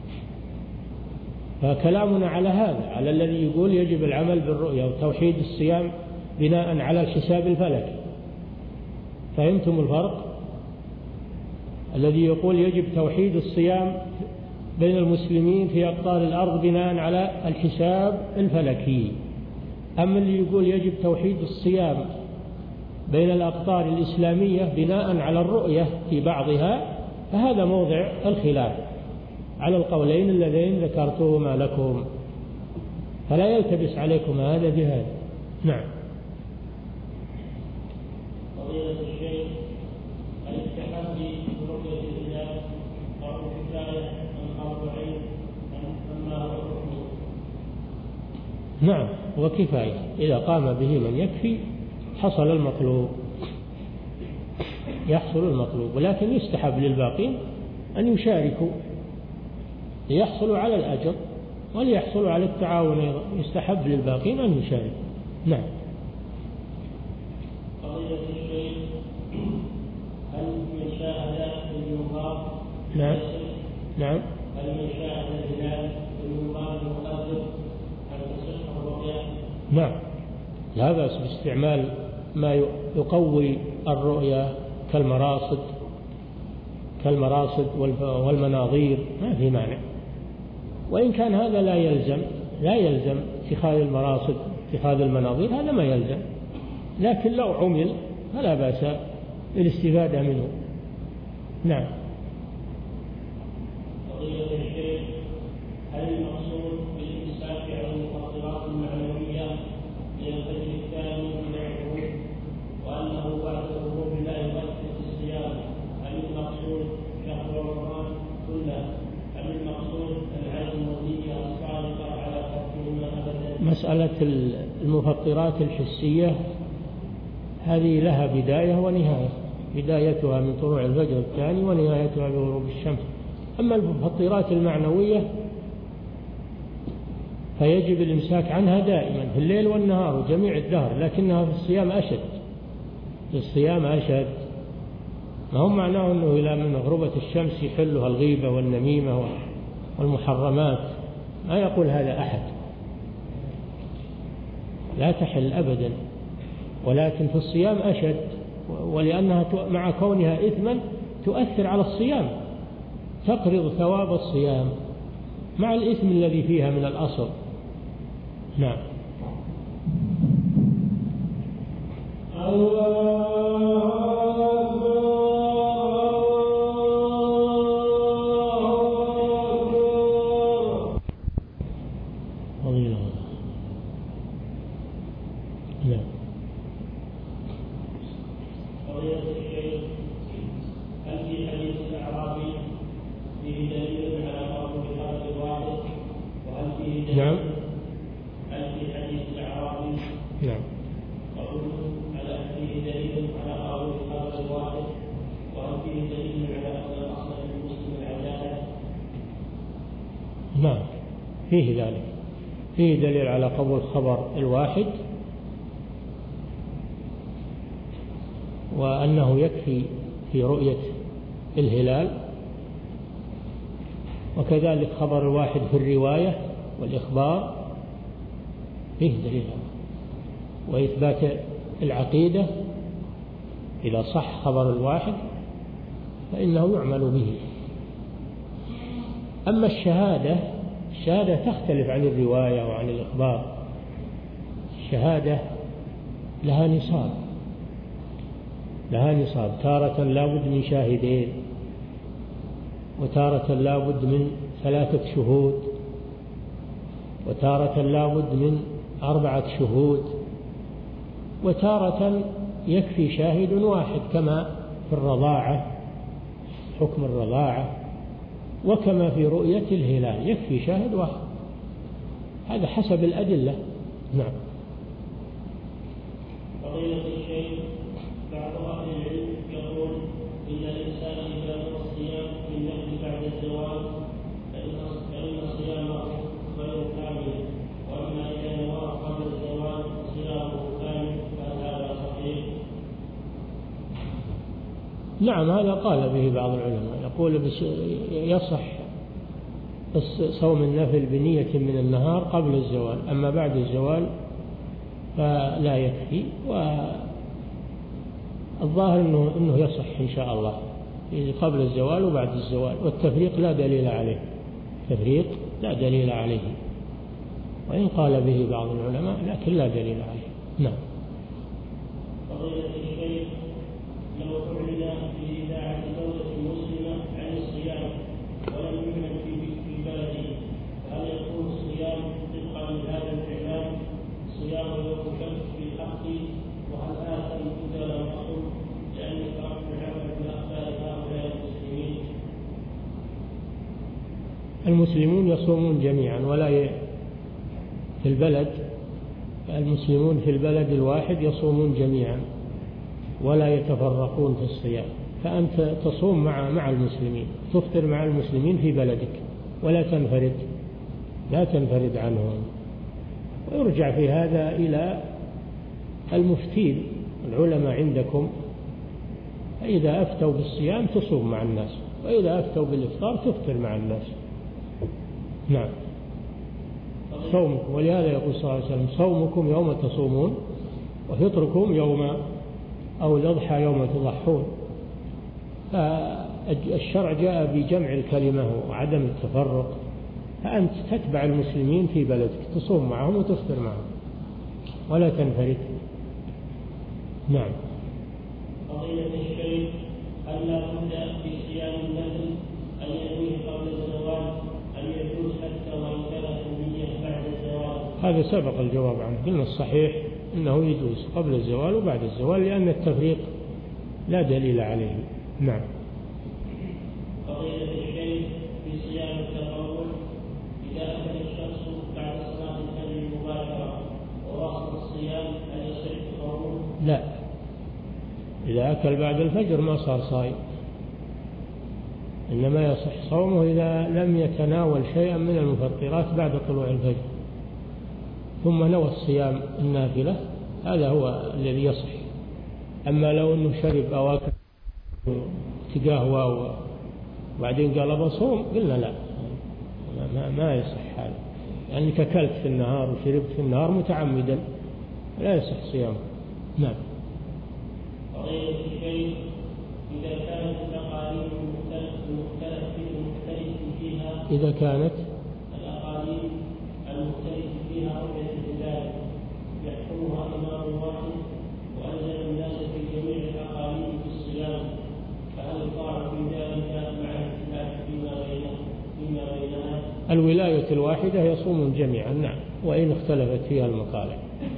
فكلامنا على هذا، على الذي يقول يجب العمل بالرؤية وتوحيد الصيام بناء على الحساب الفلكي. فهمتم الفرق؟ الذي يقول يجب توحيد الصيام بين المسلمين في أقطار الأرض بناء على الحساب الفلكي. أما اللي يقول يجب توحيد الصيام بين الأقطار الإسلامية بناء على الرؤية في بعضها، فهذا موضع الخلاف على القولين اللذين ذكرتهما لكم، فلا يلتبس عليكم هذا بهذا. نعم. فضيلة الشيخ، التحدي برؤية الهلال فرض كفاية أم فرض عين أم ما هو حكمه؟ نعم، وكفاية، إذا قام به من يكفي حصل المطلوب، يحصل المطلوب، ولكن يستحب للباقين أن يشاركوا ليحصلوا على الأجر وليحصلوا على التعاون أيضا، يستحب للباقين أن يشاركوا. نعم. قضية الشيخ، هل من شاهد المنقار؟ نعم. نعم. هل من شاهد الهلال المنقار المقدر هل تصح الرؤيا؟ نعم، لا بأس باستعمال ما يقوي الرؤيا كالمراصد والمناظير، ما في مانع. وإن كان هذا لا يلزم اتخاذ المراصد، اتخاذ المناظير هذا ما يلزم، لكن لو عمل فلا بأس بالاستفادة منه. نعم. قضية الشيخ، هل المقصود بالإمساك عن المفطرات المعنوية للفجر الثاني من العهود وأنه بعد الغروب لا يؤثر في الصيام؟ هل المقصود شهر رمضان كله؟ هل المقصود العزم والنية الصادقة على تركهما أبدا؟ مسألة المفطرات الحسية هذه لها بداية ونهاية، بدايتها من طلوع الفجر الثاني ونهايتها بغروب الشمس. أما المفطرات المعنوية فيجب الإمساك عنها دائما في الليل والنهار وجميع الدهر، لكنها في الصيام أشد. في الصيام أشد، ما هم معناه أنه إلى من غروبة الشمس يحلها الغيبة والنميمة والمحرمات، ما يقول هذا أحد، لا تحل أبدا، ولكن في الصيام أشد، ولأنها مع كونها إثما تؤثر على الصيام، تقرض ثواب الصيام مع الإثم الذي فيها من الأصل. نعم. نعم. هل في حديث الأعرابي نعم. قول على فيه دليل على قول الخبر الواحد، وهل فيه دليل على أن الأصل في المسلم العدالة؟ نعم، فيه ذلك، فيه دليل على قبول الخبر الواحد، وأنه يكفي في رؤية الهلال، وكذلك خبر الواحد في الرواية والإخبار فيه دليل، وإثبات العقيدة إذا صح خبر الواحد فإنه يعمل به. أما الشهادة تختلف عن الرواية وعن الإخبار. الشهادة لها نصاب، تارة لا بد من شاهدين، وتارة لا بد من 3 شهود، وتارة لا بد من 4 شهود، وتارة يكفي شاهد واحد كما في الرضاعة حكم الرضاعة، وكما في رؤية الهلال يكفي شاهد واحد، هذا حسب الأدلة. نعم. فضيلة الشيخ، بعض أهل العلم يقول إن الإنسان إذا نوى الصيام في النفل بعد الزواج فإن صيامه غير كامل، وأما إذا نوى قبل الزواج صيامه كامل، فهل هذا صحيح؟ نعم، هذا قال به بعض العلماء، يقول يصح صوم النفل بنية من النهار قبل الزوال، أما بعد الزوال فلا يكفي. والظاهر أنه يصح إن شاء الله قبل الزوال وبعد الزوال، والتفريق لا دليل عليه، تفريق لا دليل عليه، وإن قال به بعض العلماء لكن لا دليل عليه. نعم. فضيلة الشيخ، لو أعلن في إذاعة دولة مسلمة عن الصيام ولم يعلن في بلده، فهل يكون الصيام طبقا لهذا الإعلان صيام يوم شك في الحق؟ وهل آثم إذا لم أصم لأني تركت العمل بأخبار هؤلاء المسلمين؟ المسلمون يصومون جميعا في البلد، المسلمون في البلد الواحد يصومون جميعا ولا يتفرقون في الصيام، فأنت تصوم مع المسلمين، تفطر مع المسلمين في بلدك ولا تنفرد عنهم. ويرجع في هذا إلى المفتين العلماء عندكم، فإذا أفتوا بالصيام تصوم مع الناس، وإذا أفتوا بالإفطار تفطر مع الناس. نعم. صومكم، ولهذا يقول صلى الله عليه وسلم صومكم يوم تصومون وفطركم يوم أو الأضحى يوم تضحون. فالشرع جاء بجمع الكلمة وعدم التفرق، فأنت تتبع المسلمين في بلدك، تصوم معهم وتفطر معهم ولا تنفرد. نعم. فضيلة الشيخ، هل لا بد في صيام النفل أن ينويه قبل الزواج أم يجوز حتى وإن كانت النية بعد الزواج؟ هذا سبق الجواب عنه، قلنا الصحيح أنه يجوز قبل الزوال وبعد الزوال، لأن التفريق لا دليل عليه. نعم. فضيلة الشيخ، في صيام التطوع إذا أكل الشخص بعد صلاة الفجر مباشرة وواصل الصيام هل يصح صومه؟ لا، إذا أكل بعد الفجر ما صار صائم، إنما يصح صومه إذا لم يتناول شيئا من المفطرات بعد طلوع الفجر ثم نوى الصيام النافلة، هذا هو الذي يصح. أما لو أنه شرب أو أكل تقهوى وبعدين قال بصوم، قلنا لا، ما يصح هذا، لأنك أكلت في النهار وشربت في النهار متعمدا، لا يصح صيامه. نعم. فضيلة الشيخ، إذا كانت الأقاليم المختلف فيها إذا كانت الأقاليم المختلف فيها رؤية الهلال يحكمها إمام واحد وألزم الناس في جميع الأقاليم بالصيام، فهل يطاع في ذلك مع الاختلاف فيما بينها؟ الولاية الواحدة يصوم جميعا، نعم، وإن اختلفت فيها المطالع.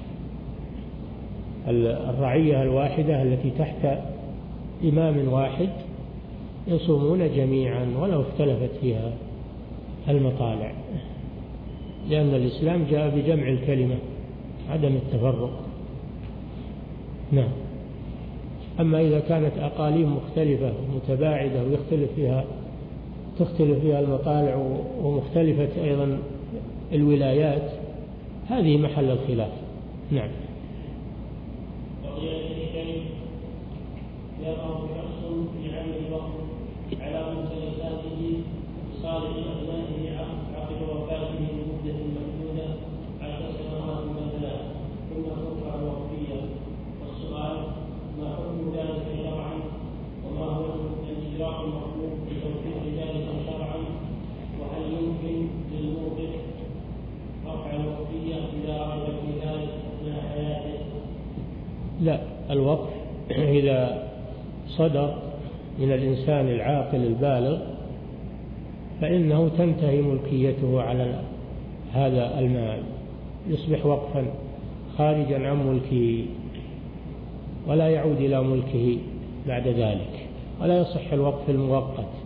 الرعية الواحدة التي تحت إمام واحد يصومون جميعا ولو اختلفت فيها المطالع، لأن الإسلام جاء بجمع الكلمة عدم التفرق. نعم. أما إذا كانت أقاليم مختلفة متباعدة تختلف فيها المطالع ومختلفة أيضا الولايات، هذه محل الخلاف. نعم. فضيلة الشيخ، يقع شخص في عمل الوقت على ممتلكاته بصالح أبنائه عقب وفاته لمدة محدودة 10 سنوات مثلا، ثم ترفع وقفية، والسؤال ما حكم ذلك شرعا؟ وما هو الإجراء المطلوب لتوفيق ذلك شرعا؟ وهل يمكن للموقف رفع الوقفية إذا رغب في ذلك أثناء حياته؟ لا، الوقف إذا صدر من الإنسان العاقل البالغ فإنه تنتهي ملكيته على هذا المال، يصبح وقفا خارجا عن ملكه ولا يعود إلى ملكه بعد ذلك، ولا يصح الوقف المؤقت.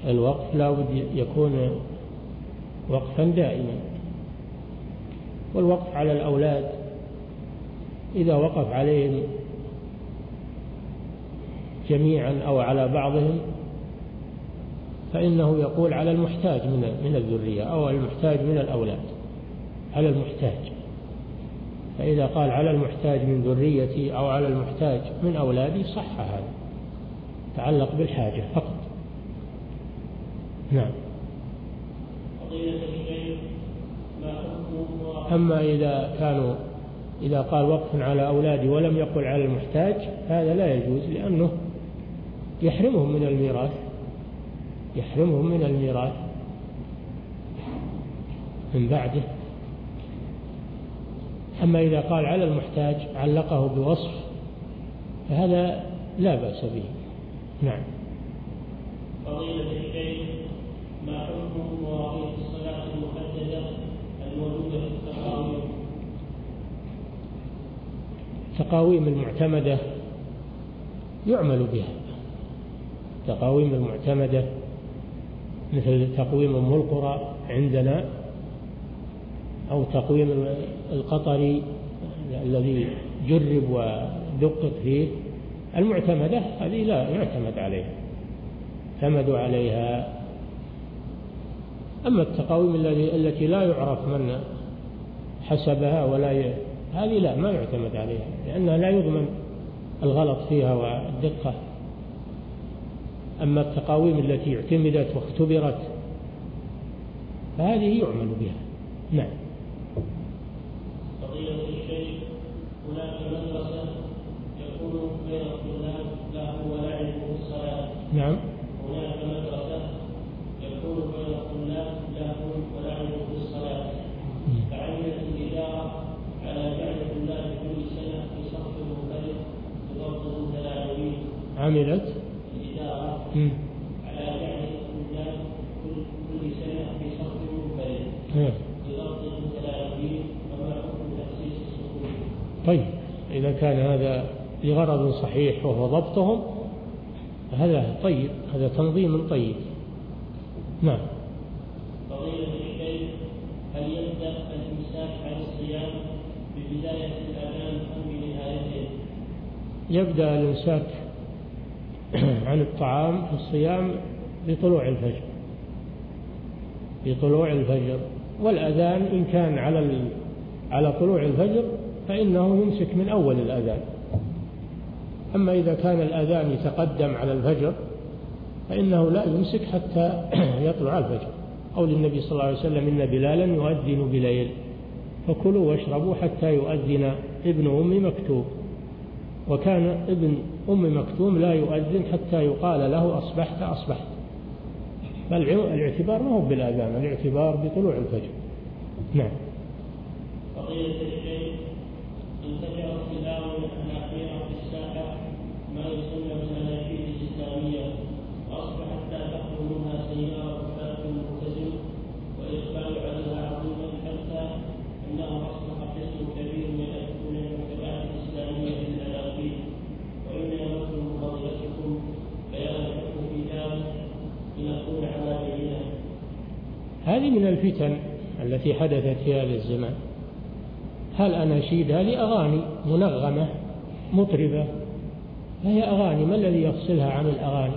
الوقف لا بد يكون وقفا دائما. والوقف على الأولاد إذا وقف عليهم جميعا أو على بعضهم فإنه يقول على المحتاج من الذرية أو المحتاج من الأولاد، على المحتاج. فإذا قال على المحتاج من ذريتي أو على المحتاج من أولادي صح، هذا تعلق بالحاجة فقط. نعم. أما إذا قال وقف على أولادي ولم يقل على المحتاج هذا لا يجوز، لأنه يحرمهم من الميراث من بعده. أما إذا قال على المحتاج علقه بوصف فهذا لا بأس به. نعم. فضيلة الشيخ، ما حكم مواقيت الصلاة المحددة الموجودة في التقاويم؟ التقاويم المعتمدة يعمل بها. التقاويم المعتمدة مثل تقويم أم القرى عندنا أو تقويم القطري الذي جرب ودقق فيه، المعتمدة هذه لا يعتمد عليها، اعتمدوا عليها. أما التقاويم التي لا يعرف من حسبها هذه لا ما يعتمد عليها، لأنها لا يضمن الغلط فيها والدقة. أما التقاويم التي اعتمدت واختبرت فهذه يعمل بها. نعم. فضيلة الشيخ، هناك مدرسة يكون بين الطلاب له ولعب في الصلاة. نعم. هناك مدرسة يكون بين الطلاب له ولعب في الصلاة، فعملت الإدارة على جعل الطلاب كل سنة في صف مختلف بضبط المتلاعبين. عملت الإدارة على جعل الطلاب كل سنة في صف مختلف بضبط المتلاعبين، وما حكم تخصيص الصفوف؟ طيب، إذا كان هذا لغرض صحيح وهو ضبطهم هذا طيب، هذا تنظيم طيب. نعم. فضيلة الشيخ، هل يبدأ الإمساك عن الصيام ببداية الأذان أم بنهايته؟ يبدأ الإمساك عن الطعام في الصيام بطلوع الفجر، والأذان إن كان على طلوع الفجر فإنه يمسك من أول الأذان. أما إذا كان الأذان يتقدم على الفجر فإنه لا يمسك حتى يطلع الفجر. قول النبي صلى الله عليه وسلم: إن بلالا يؤذن بليل فكلوا واشربوا حتى يؤذن ابن أم مكتوم. وكان ابن أم مكتوم لا يؤذن حتى يقال له أصبحت أصبحت. فالاعتبار ما هو بالأذان، الاعتبار بطلوع الفجر. نعم. فضيلة الشيخ، انتشرت في الآونة الأخيرة في الساحة ما يسمى بالأناشيد الإسلامية، وأصبحت لا تخلو منها سيارة فاتن مبتسم وإقبال عليها عظيما، حتى أنه أصبح قسم كبير من المنتجات الإسلامية للأناشيد. وإننا نطلب فضيلتكم بيان الحكم في ذلك لنكون على بينة. هذه من الفتن التي حدثت في هذا الزمان. هل أناشيد هذه أغاني منغمة مطربة، فهي أغاني، ما الذي يفصلها عن الأغاني؟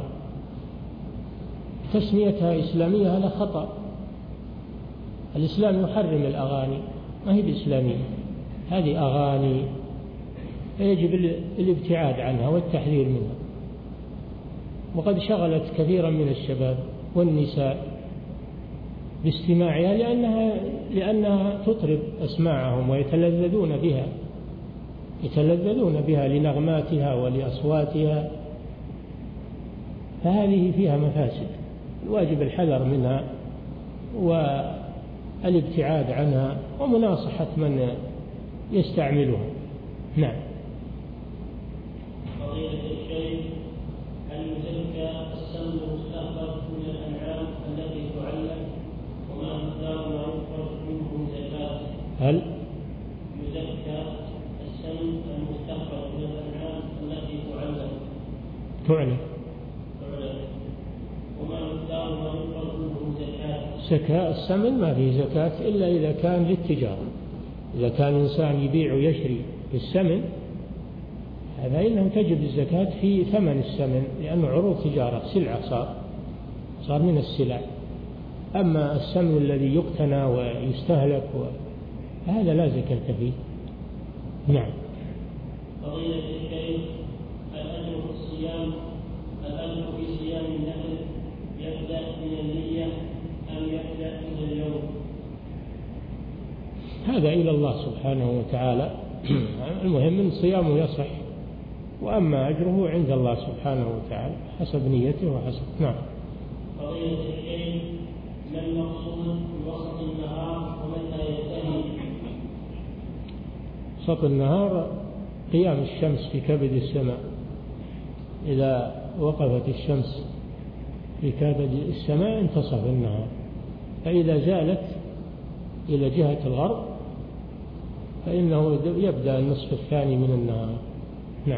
تسميتها إسلامية هذا خطأ. الإسلام يحرم الأغاني، ما هي بإسلامية، هذه أغاني، فيجب الابتعاد عنها والتحذير منها. وقد شغلت كثيرا من الشباب والنساء باستماعها لأنها تطرب أسماعهم ويتلذذون بها لنغماتها ولأصواتها، فهذه فيها مفاسد. الواجب الحذر منها والابتعاد عنها ومناصحة من يستعملها. نعم. فضيلة الشيخ، هل يزكى السمن المستخرج من الأنعام التي تعلم، وما مقدار ما يخرج منه زكاة؟ هل يزكى السمن المستخرج من الأنعام التي تعلم، وما مقدار زكاة السمن ما فيه زكاة إلا إذا كان للتجارة. إذا كان إنسان يبيع ويشري بالسمن فإنه تجب الزكاة في ثمن السمن، لأنه عروض تجارة، سلعة صار من السلع. أما السمن الذي يقتنى ويستهلك هذا لا زكاة فيه. نعم. فضيلة الشيخ، الأجر في الصيام، الأجر في صيام النفل يبدأ من النية أم يبدأ من اليوم؟ هذا إلى الله سبحانه وتعالى. المهم أن صيامه يصح، وأما أجره عند الله سبحانه وتعالى حسب نيته وحسب. نعم. فضيلة الشيخ، ما المقصود بوسط النهار ومتى ينتهي؟ وسط النهار قيام الشمس في كبد السماء. إذا وقفت الشمس في كبد السماء انتصف النهار، فإذا زالت إلى جهة الغرب فإنه يبدأ النصف الثاني من النهار. نعم.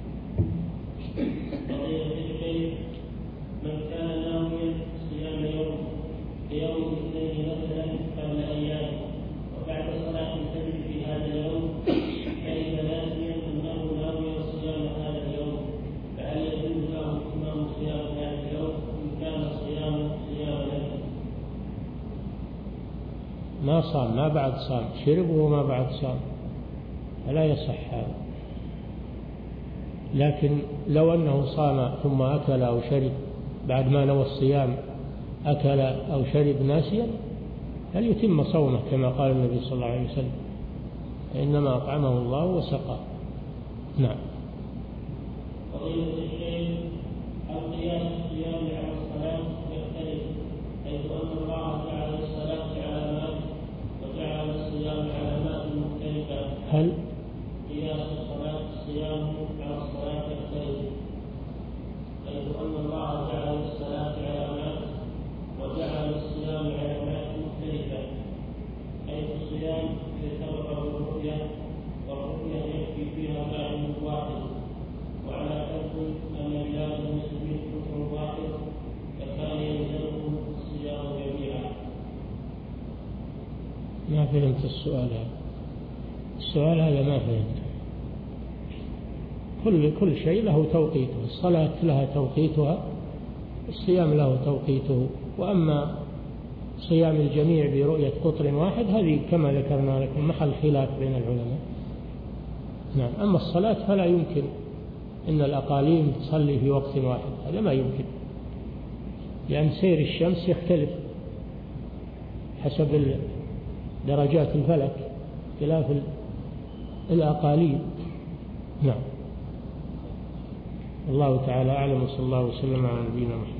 من كان ناويا صيام يوم الاثنين مثلا قبل أيام وبعد صلاة الفجر في هذا اليوم، كيف ناسيا أنه ناوي صيام هذا اليوم، فهل يجوز له إتمام صيام هذا اليوم إن كان صيام له؟ ما صام، ما بعد صام، شرب وما بعد صام، فلا يصح هذا. لكن لو أنه صام ثم أكل أو شرب بعد ما نوى الصيام، أكل أو شرب ناسيا، فليتم صومه كما قال النبي صلى الله عليه وسلم: إنما أطعمه الله وسقاه. نعم. فضيلة الشيخ، القياس الصيام على الصلاة يختلف، حيث أن الله جعل الصلاة علامات وجعل الصيام علامات مختلفة. هل قياس الصيام على الصلاة يختلف، حيث أن الله جعل الصلاة علامات وجعل الصيام علامات مختلفة، حيث الصيام يتبقى بالرؤية والرؤية يكفي فيها فاعل واحد، وعلى فرض أن بلاد المسلمين كفر واحد فكان يلزمهم الصيام جميعا. ما فهمت السؤال هذا. السؤال هذا ما فهمت. كل شيء له توقيته، الصلاة لها توقيتها، الصيام له توقيته. وأما صيام الجميع برؤية قطر واحد هذه كما ذكرنا لكم محل خلاف بين العلماء. نعم. أما الصلاة فلا يمكن إن الأقاليم تصلي في وقت واحد، هذا ما يمكن، لأن سير الشمس يختلف حسب درجات الفلك خلاف الأقاليم. نعم. الله تعالى أعلم، وصلى الله وسلم على نبينا محمد.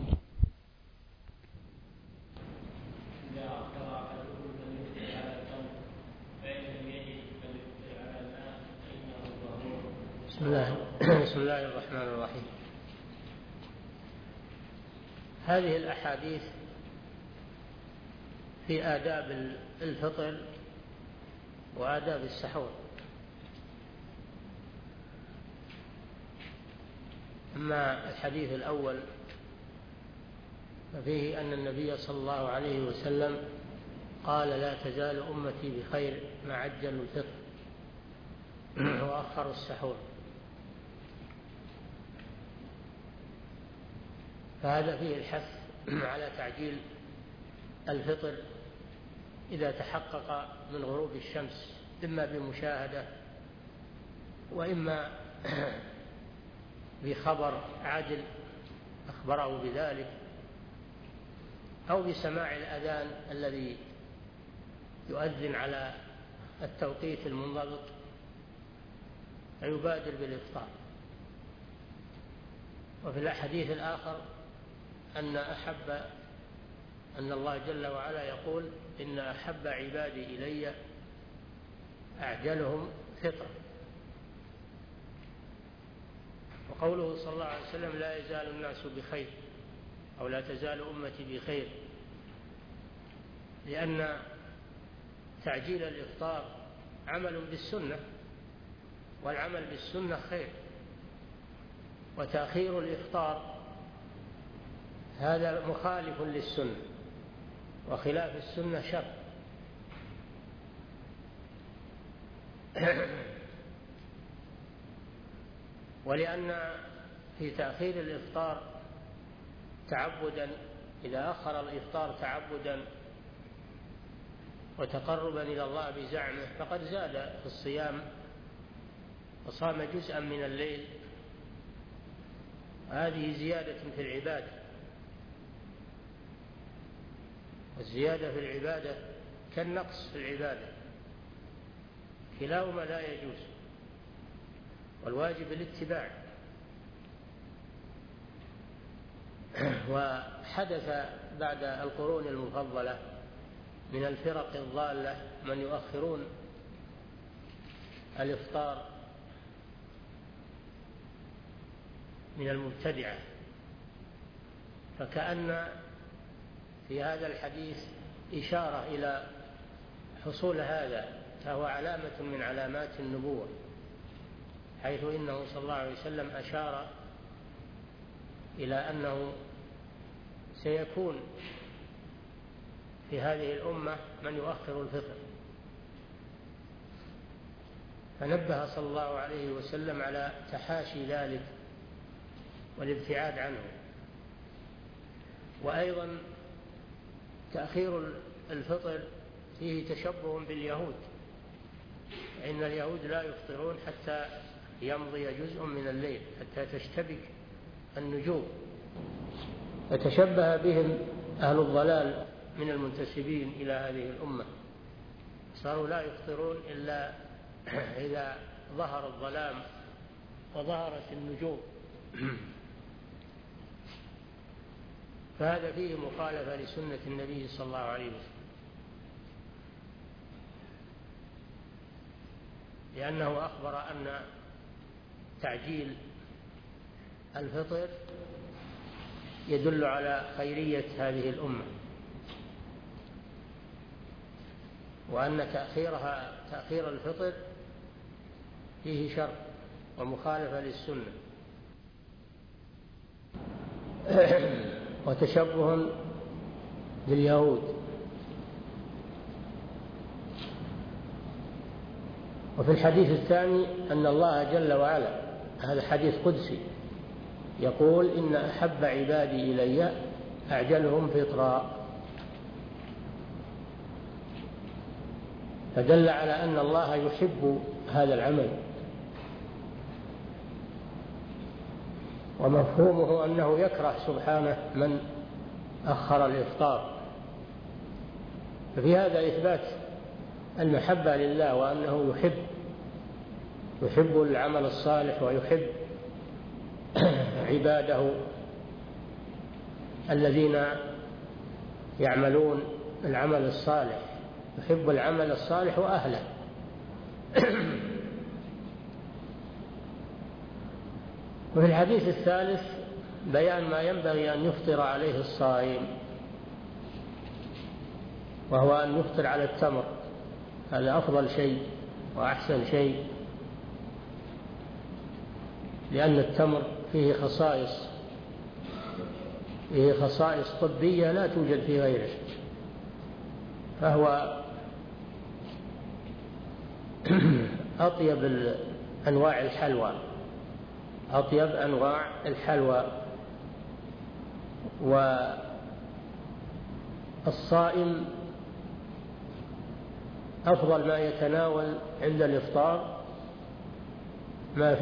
بسم الله الرحمن الرحيم. هذه الأحاديث في آداب الفطر وآداب السحور. أما الحديث الأول ففيه أن النبي صلى الله عليه وسلم قال: لا تزال أمتي بخير ما عجلوا الفطر وأخروا السحور. فهذا فيه الحث على تعجيل الفطر إذا تحقق من غروب الشمس، إما بمشاهدة وإما بخبر عاجل أخبره بذلك، أو بسماع الأذان الذي يؤذن على التوقيت المنضبط فيبادر بالإفطار. وفي الحديث الآخر أن الله جل وعلا يقول: إن أحب عبادي إلي أعجلهم فطرا. وقوله صلى الله عليه وسلم: لا يزال الناس بخير، أو لا تزال أمتي بخير، لأن تعجيل الإفطار عمل بالسنة، والعمل بالسنة خير، وتأخير الإفطار هذا مخالف للسنة. وخلاف السنة شر. ولأن في تأخير الإفطار تعبدا، إذا أخر الإفطار تعبدا وتقربا إلى الله بزعمه فقد زاد في الصيام وصام جزءا من الليل، هذه زيادة في العبادة، والزيادة في العبادة كالنقص في العبادة، كلاهما لا يجوز، والواجب الاتباع. وحدث بعد القرون المفضلة من الفرق الضالة من يؤخرون الإفطار من المبتدعة، فكأن في هذا الحديث إشارة إلى حصول هذا، فهو علامة من علامات النبوة، حيث إنه صلى الله عليه وسلم أشار إلى أنه سيكون في هذه الأمة من يؤخر الفطر، فنبه صلى الله عليه وسلم على تحاشي ذلك والابتعاد عنه. وأيضا تأخير الفطر فيه تشبه باليهود، فإن اليهود لا يفطرون حتى يمضي جزء من الليل، حتى تشتبك النجوم، فتشبه بهم أهل الضلال من المنتسبين إلى هذه الأمة، صاروا لا يفطرون إلا إذا ظهر الظلام وظهرت النجوم. فهذا فيه مخالفة لسنة النبي صلى الله عليه وسلم، لأنه أخبر أن تعجيل الفطر يدل على خيرية هذه الأمة، وأن تأخير الفطر فيه شر ومخالفة للسنة وتشبه باليهود. وفي الحديث الثاني أن الله جل وعلا، هذا حديث قدسي، يقول: إن أحب عبادي إلي أعجلهم فطرا، فدل على أن الله يحب هذا العمل، ومفهومه أنه يكره سبحانه من أخر الإفطار. ففي هذا إثبات المحبة لله، وأنه يحب العمل الصالح، ويحب عباده الذين يعملون العمل الصالح، يحب العمل الصالح وأهله. وفي الحديث الثالث بيان ما ينبغي أن يفطر عليه الصائم، وهو أن يفطر على التمر، هذا أفضل شيء وأحسن شيء، لأن التمر فيه خصائص طبية لا توجد في غيره، فهو أطيب أنواع الحلوى، والصائم أفضل ما يتناول عند الإفطار ما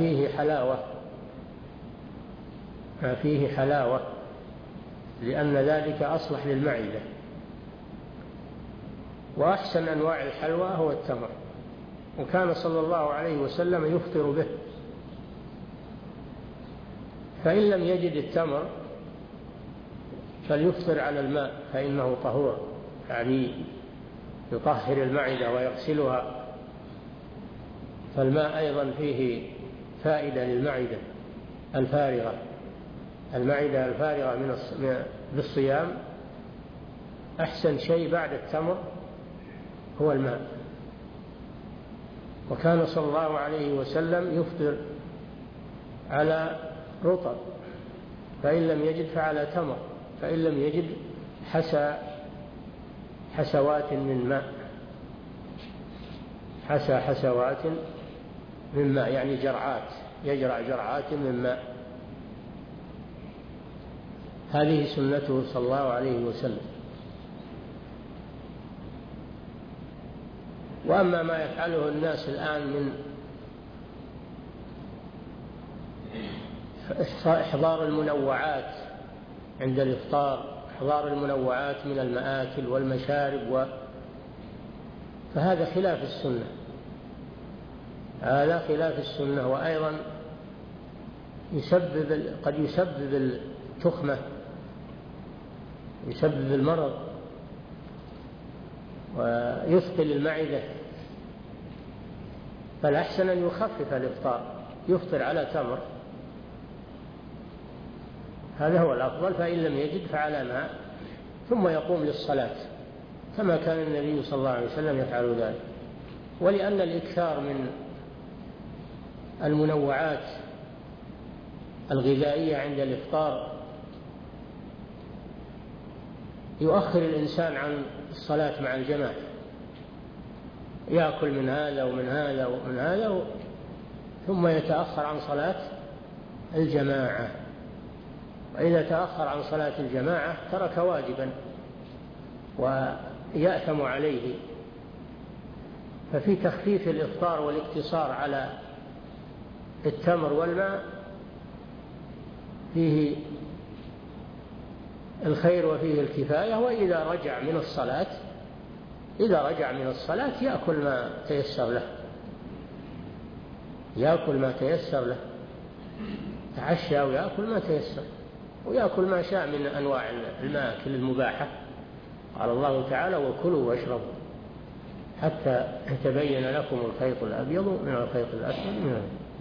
فيه حلاوة، لأن ذلك أصلح للمعدة. وأحسن أنواع الحلوى هو التمر، وكان صلى الله عليه وسلم يفطر به. فإن لم يجد التمر فليفطر على الماء، فإنه طهور، يعني يطهر المعدة ويغسلها، فالماء أيضا فيه فائدة للمعدة الفارغة. المعدة الفارغة بالصيام أحسن شيء بعد التمر هو الماء. وكان صلى الله عليه وسلم يفطر على رطب، فإن لم يجد فعلى تمر، فإن لم يجد حسى حسوات من ماء، حسوات من ماء يعني جرعات، يجرع جرعات من ماء. هذه سنته صلى الله عليه وسلم. وأما ما يفعله الناس الآن من إحضار المنوعات عند الإفطار، إحضار المنوعات من المآكل والمشارب فهذا خلاف السنة، هذا خلاف السنة. وأيضا قد يسبب التخمة، يسبب المرض ويثقل المعدة. فالأحسن أن يخفف الإفطار، يفطر على تمر، هذا هو الأفضل. فإن لم يجد فعلى ماء، ثم يقوم للصلاة كما كان النبي صلى الله عليه وسلم يفعل ذلك. ولأن الإكثار من المنوعات الغذائية عند الإفطار يؤخر الإنسان عن الصلاة مع الجماعة، يأكل من هذا ومن هذا ومن هذا، ثم يتأخر عن صلاة الجماعة. وإذا تأخر عن صلاة الجماعة ترك واجبا ويأثم عليه. ففي تخفيف الإفطار والاقتصار على التمر والماء فيه الخير وفيه الكفاية. وإذا رجع من الصلاة يأكل ما تيسر له، يأكل ما تيسر له، تعشى ويأكل ما تيسر، ويأكل ما شاء من أنواع الماكل المباحة. قال الله تعالى: وكلوا واشربوا حتى يتبين لكم الخيط الأبيض من الخيط الأسود منه.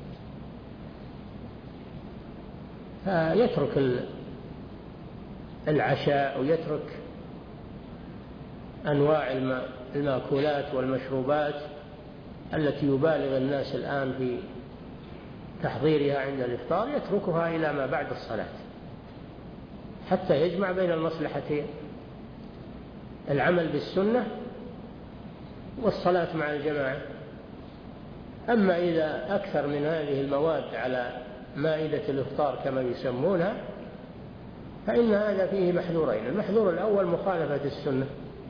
فيترك العشاء ويترك أنواع المأكولات والمشروبات التي يبالغ الناس الآن في تحضيرها عند الإفطار، يتركها إلى ما بعد الصلاة حتى يجمع بين المصلحتين، العمل بالسنة والصلاة مع الجماعة. أما إذا أكثر من هذه المواد على مائدة الإفطار كما يسمونها فإن هذا فيه محذورين: المحذور الأول مخالفة السنة،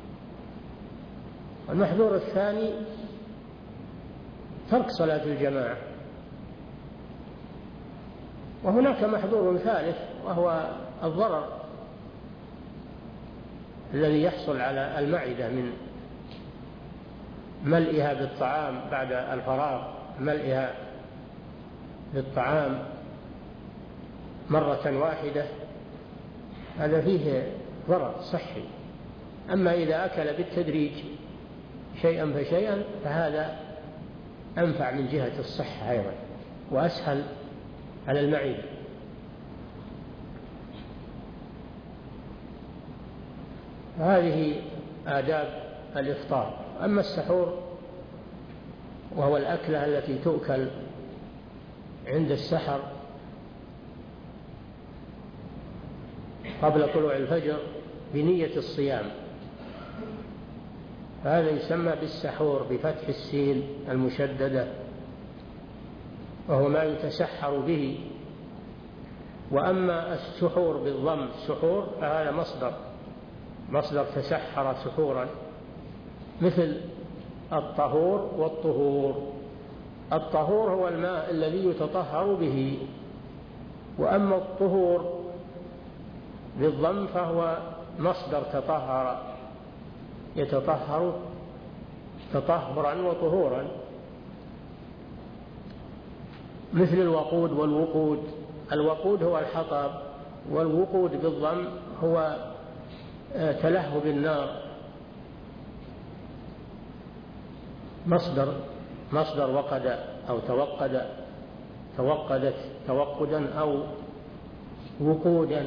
والمحذور الثاني ترك صلاة الجماعة. وهناك محذور ثالث وهو الضرر الذي يحصل على المعدة من ملئها بالطعام بعد الفراغ، ملئها بالطعام مرة واحدة، هذا فيه ضرر صحي. أما إذا أكل بالتدريج شيئا فشيئا فهذا أنفع من جهة الصحة أيضا وأسهل على المعدة. هذه آداب الإفطار. أما السحور وهو الأكلة التي تؤكل عند السحر قبل طلوع الفجر بنية الصيام، فهذا يسمى بالسحور بفتح السين المشددة، وهو ما يتسحر به. وأما السحور بالضم السحور فهذا مصدر تسحر سحورا، مثل الطهور والطهور. الطهور هو الماء الذي يتطهر به، وأما الطهور بالضم فهو مصدر تطهر، يتطهر تطهرا وطهورا، مثل الوقود والوقود. الوقود هو الحطب، والوقود بالضم هو تلهب النار، مصدر وقد أو توقدت توقدا أو وقودا.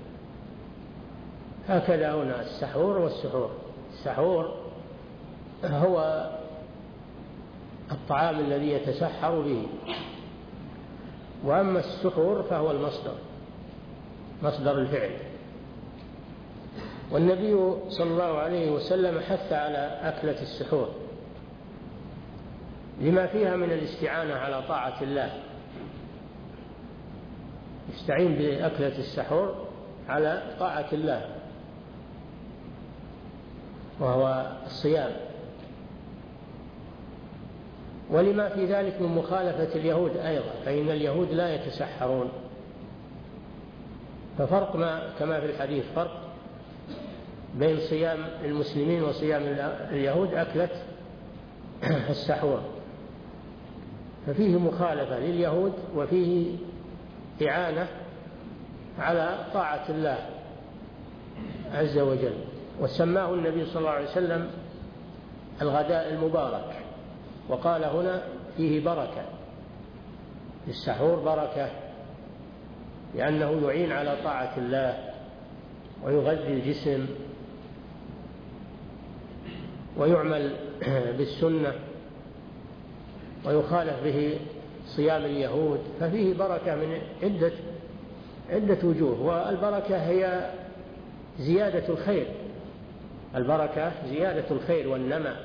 هكذا هنا السحور والسحور. السحور هو الطعام الذي يتسحر به، وأما السحور فهو مصدر الفعل. والنبي صلى الله عليه وسلم حث على أكلة السحور لما فيها من الاستعانة على طاعة الله، يستعين بأكلة السحور على طاعة الله وهو الصيام، ولما في ذلك من مخالفة اليهود أيضا، فإن اليهود لا يتسحرون. ففرق كما في الحديث فرق بين صيام المسلمين وصيام اليهود أكلة السحور، ففيه مخالفة لليهود وفيه إعانة على طاعة الله عز وجل. وسماه النبي صلى الله عليه وسلم الغداء المبارك، وقال هنا فيه بركة، السحور بركة لأنه يعين على طاعة الله ويغذي الجسم ويعمل بالسنة ويخالف به صيام اليهود، ففيه بركة من عدة وجوه. والبركة هي زيادة الخير، البركة زيادة الخير والنمى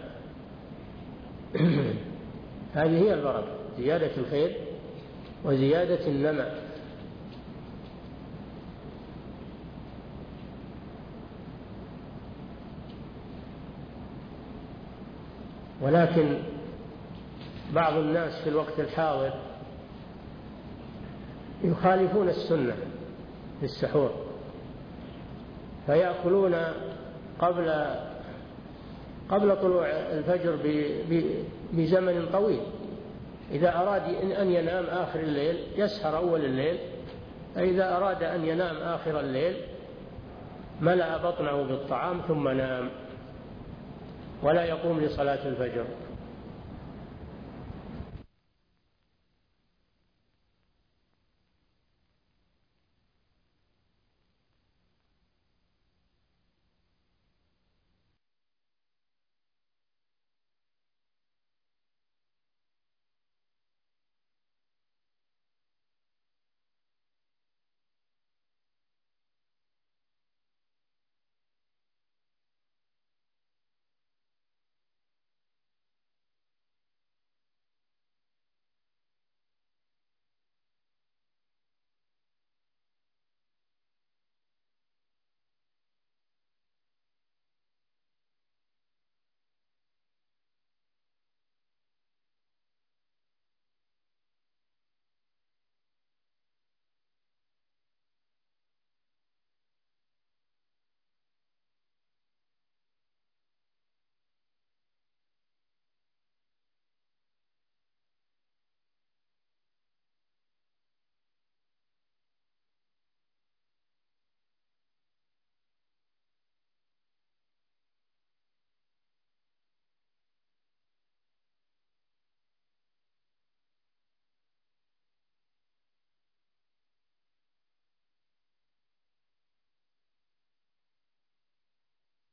هذه هي البركة، زيادة الخير وزيادة النمى. ولكن بعض الناس في الوقت الحاضر يخالفون السنة في السحور، فيأكلون قبل طلوع الفجر بزمن طويل. إذا أراد أن ينام آخر الليل يسهر أول الليل، فإذا أراد أن ينام آخر الليل ملأ بطنه بالطعام ثم نام ولا يقوم لصلاة الفجر.